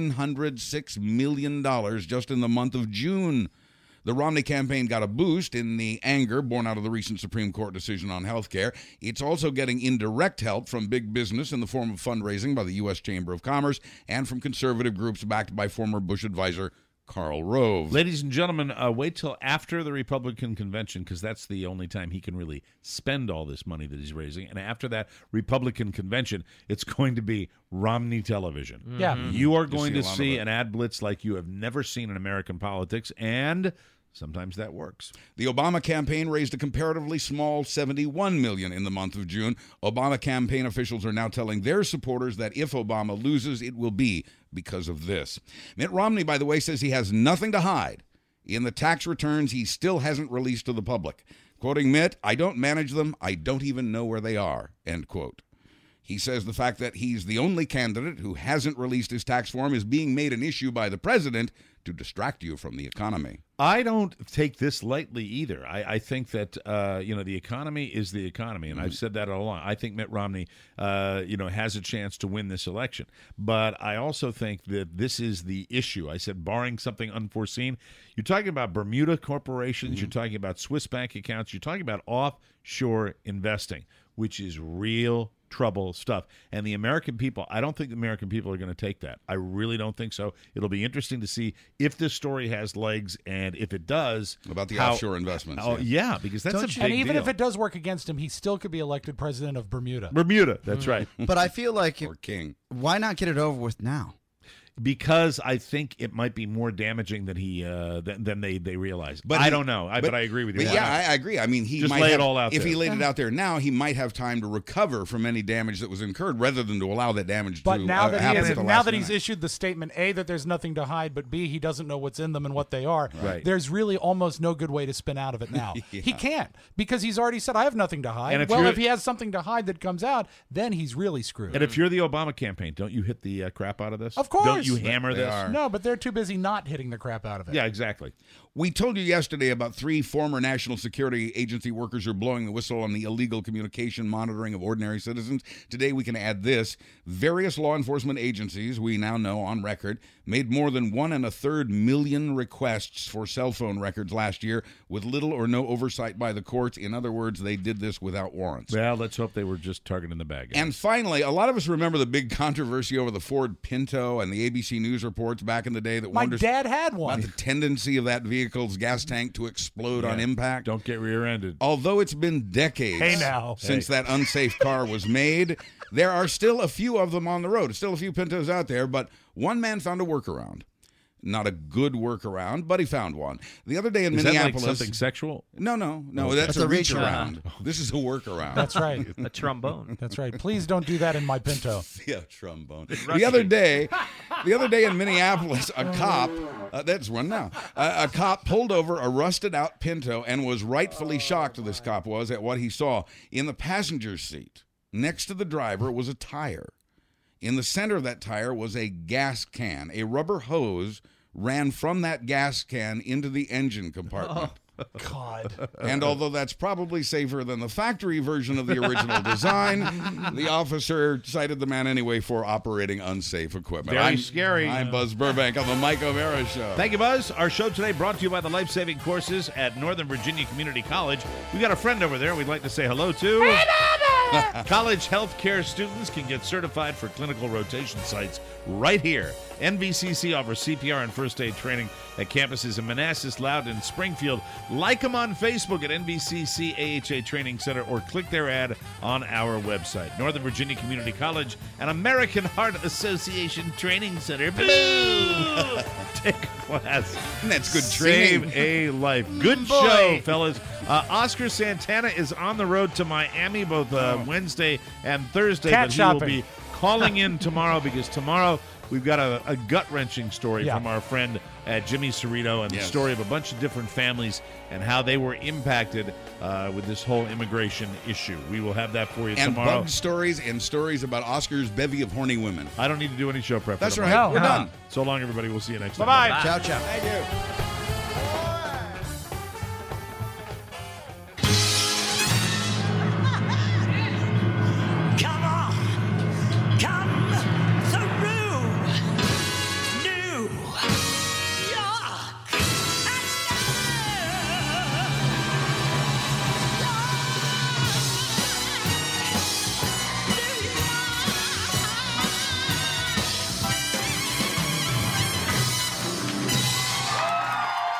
$106 million just in the month of June. The Romney campaign got a boost in the anger born out of the recent Supreme Court decision on health care. It's also getting indirect help from big business in the form of fundraising by the U.S. Chamber of Commerce and from conservative groups backed by former Bush advisor Karl Rove. Ladies and gentlemen, wait till after the Republican convention, because that's the only time he can really spend all this money that he's raising. And after that Republican convention, it's going to be Romney television. Yeah. You are going to see a lot see of it. an ad blitz like you have never seen in American politics, and sometimes that works. The Obama campaign raised a comparatively small $71 million in the month of June. Obama campaign officials are now telling their supporters that if Obama loses, it will be because of this. Mitt Romney, by the way, says he has nothing to hide in the tax returns he still hasn't released to the public. Quoting Mitt, "I don't manage them. I don't even know where they are," end quote. He says the fact that he's the only candidate who hasn't released his tax form is being made an issue by the president to distract you from the economy. I don't take this lightly either. I think that the economy is the economy, and I've said that all along. I think Mitt Romney has a chance to win this election, but I also think that this is the issue. I said barring something unforeseen. You're talking about Bermuda corporations, you're talking about Swiss bank accounts, you're talking about offshore investing, which is real trouble stuff. And the American people, I don't think the American people are going to take that. I really don't think so. It'll be interesting to see if this story has legs, and if it does, about the offshore investments. Yeah, because that's a big And even deal. if it does work against him, he still could be elected president of Bermuda. Bermuda, that's right. But I feel like or king. Why not get it over with now? Because I think it might be more damaging than than they realize. But I don't know. But I agree with you. But yeah, I agree. I mean, he just might lay have, it all out if there. he laid it out there now, he might have time to recover from any damage that was incurred, rather than to allow that damage But to now that happen at the last he's minute. issued the statement, A, that there's nothing to hide, but B, he doesn't know what's in them and what they are. Right. There's really almost no good way to spin out of it now. Yeah. He can't, because he's already said, I have nothing to hide. And if Well, you're- if he has something to hide that comes out, then he's really screwed. And if you're the Obama campaign, don't you hit the crap out of this? Of course. Don't you hammer They this? are. No, but they're too busy not hitting the crap out of it. Yeah, exactly. We told you yesterday about 3 former National Security Agency workers who are blowing the whistle on the illegal communication monitoring of ordinary citizens. Today we can add this. Various law enforcement agencies, we now know on record, made more than 1 1/3 million requests for cell phone records last year with little or no oversight by the courts. In other words, they did this without warrants. Well, let's hope they were just targeting the bag. And finally, a lot of us remember the big controversy over the Ford Pinto and the ABC News reports back in the day that My warned us dad had one. about the tendency of that vehicle's gas tank to explode on impact. Don't get rear-ended. Although it's been decades Hey, now. since that unsafe car was made, there are still a few of them on the road. Still a few Pintos out there, but one man found a workaround. Not a good workaround, but he found one. The other day in Is that like Minneapolis, something sexual? No, that's a reach around. This is a workaround. That's right. A trombone. That's right. Please don't do that in my Pinto. Yeah, trombone. The other day in Minneapolis, a cop, that's one now, a cop pulled over a rusted out Pinto and was rightfully shocked, this cop was, at what he saw. In the passenger seat, next to the driver, was a tire. In the center of that tire was a gas can. A rubber hose ran from that gas can into the engine compartment. Oh, God. And although that's probably safer than the factory version of the original design, the officer cited the man anyway for operating unsafe equipment. Very scary. I'm Buzz Burbank on the Mike O'Mara Show. Thank you, Buzz. Our show today brought to you by the Life-Saving Courses at Northern Virginia Community College. We got a friend over there we'd like to say hello to. Hey, college health care students can get certified for clinical rotation sites right here. NVCC offers CPR and first aid training at campuses in Manassas, Loudoun, and Springfield. Like them on Facebook at NVCC AHA Training Center or click their ad on our website. Northern Virginia Community College and American Heart Association Training Center. Boo! Take a class. And that's good training. Save a life. Good show, fellas. Oscar Santana is on the road to Miami both Wednesday and Thursday, Cat but shopping. he will be calling in tomorrow because tomorrow we've got a gut-wrenching story from our friend Jimmy Cerrito and the story of a bunch of different families and how they were impacted with this whole immigration issue. We will have that for you and tomorrow. Bug stories and stories about Oscar's bevy of horny women. I don't need to do any show prep. That's for right. tomorrow. We're done. So long, everybody. We'll see you next time. Bye-bye. Ciao, ciao. Thank you. Come on, come through New York.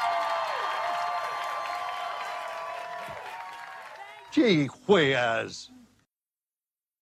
Gee whiz.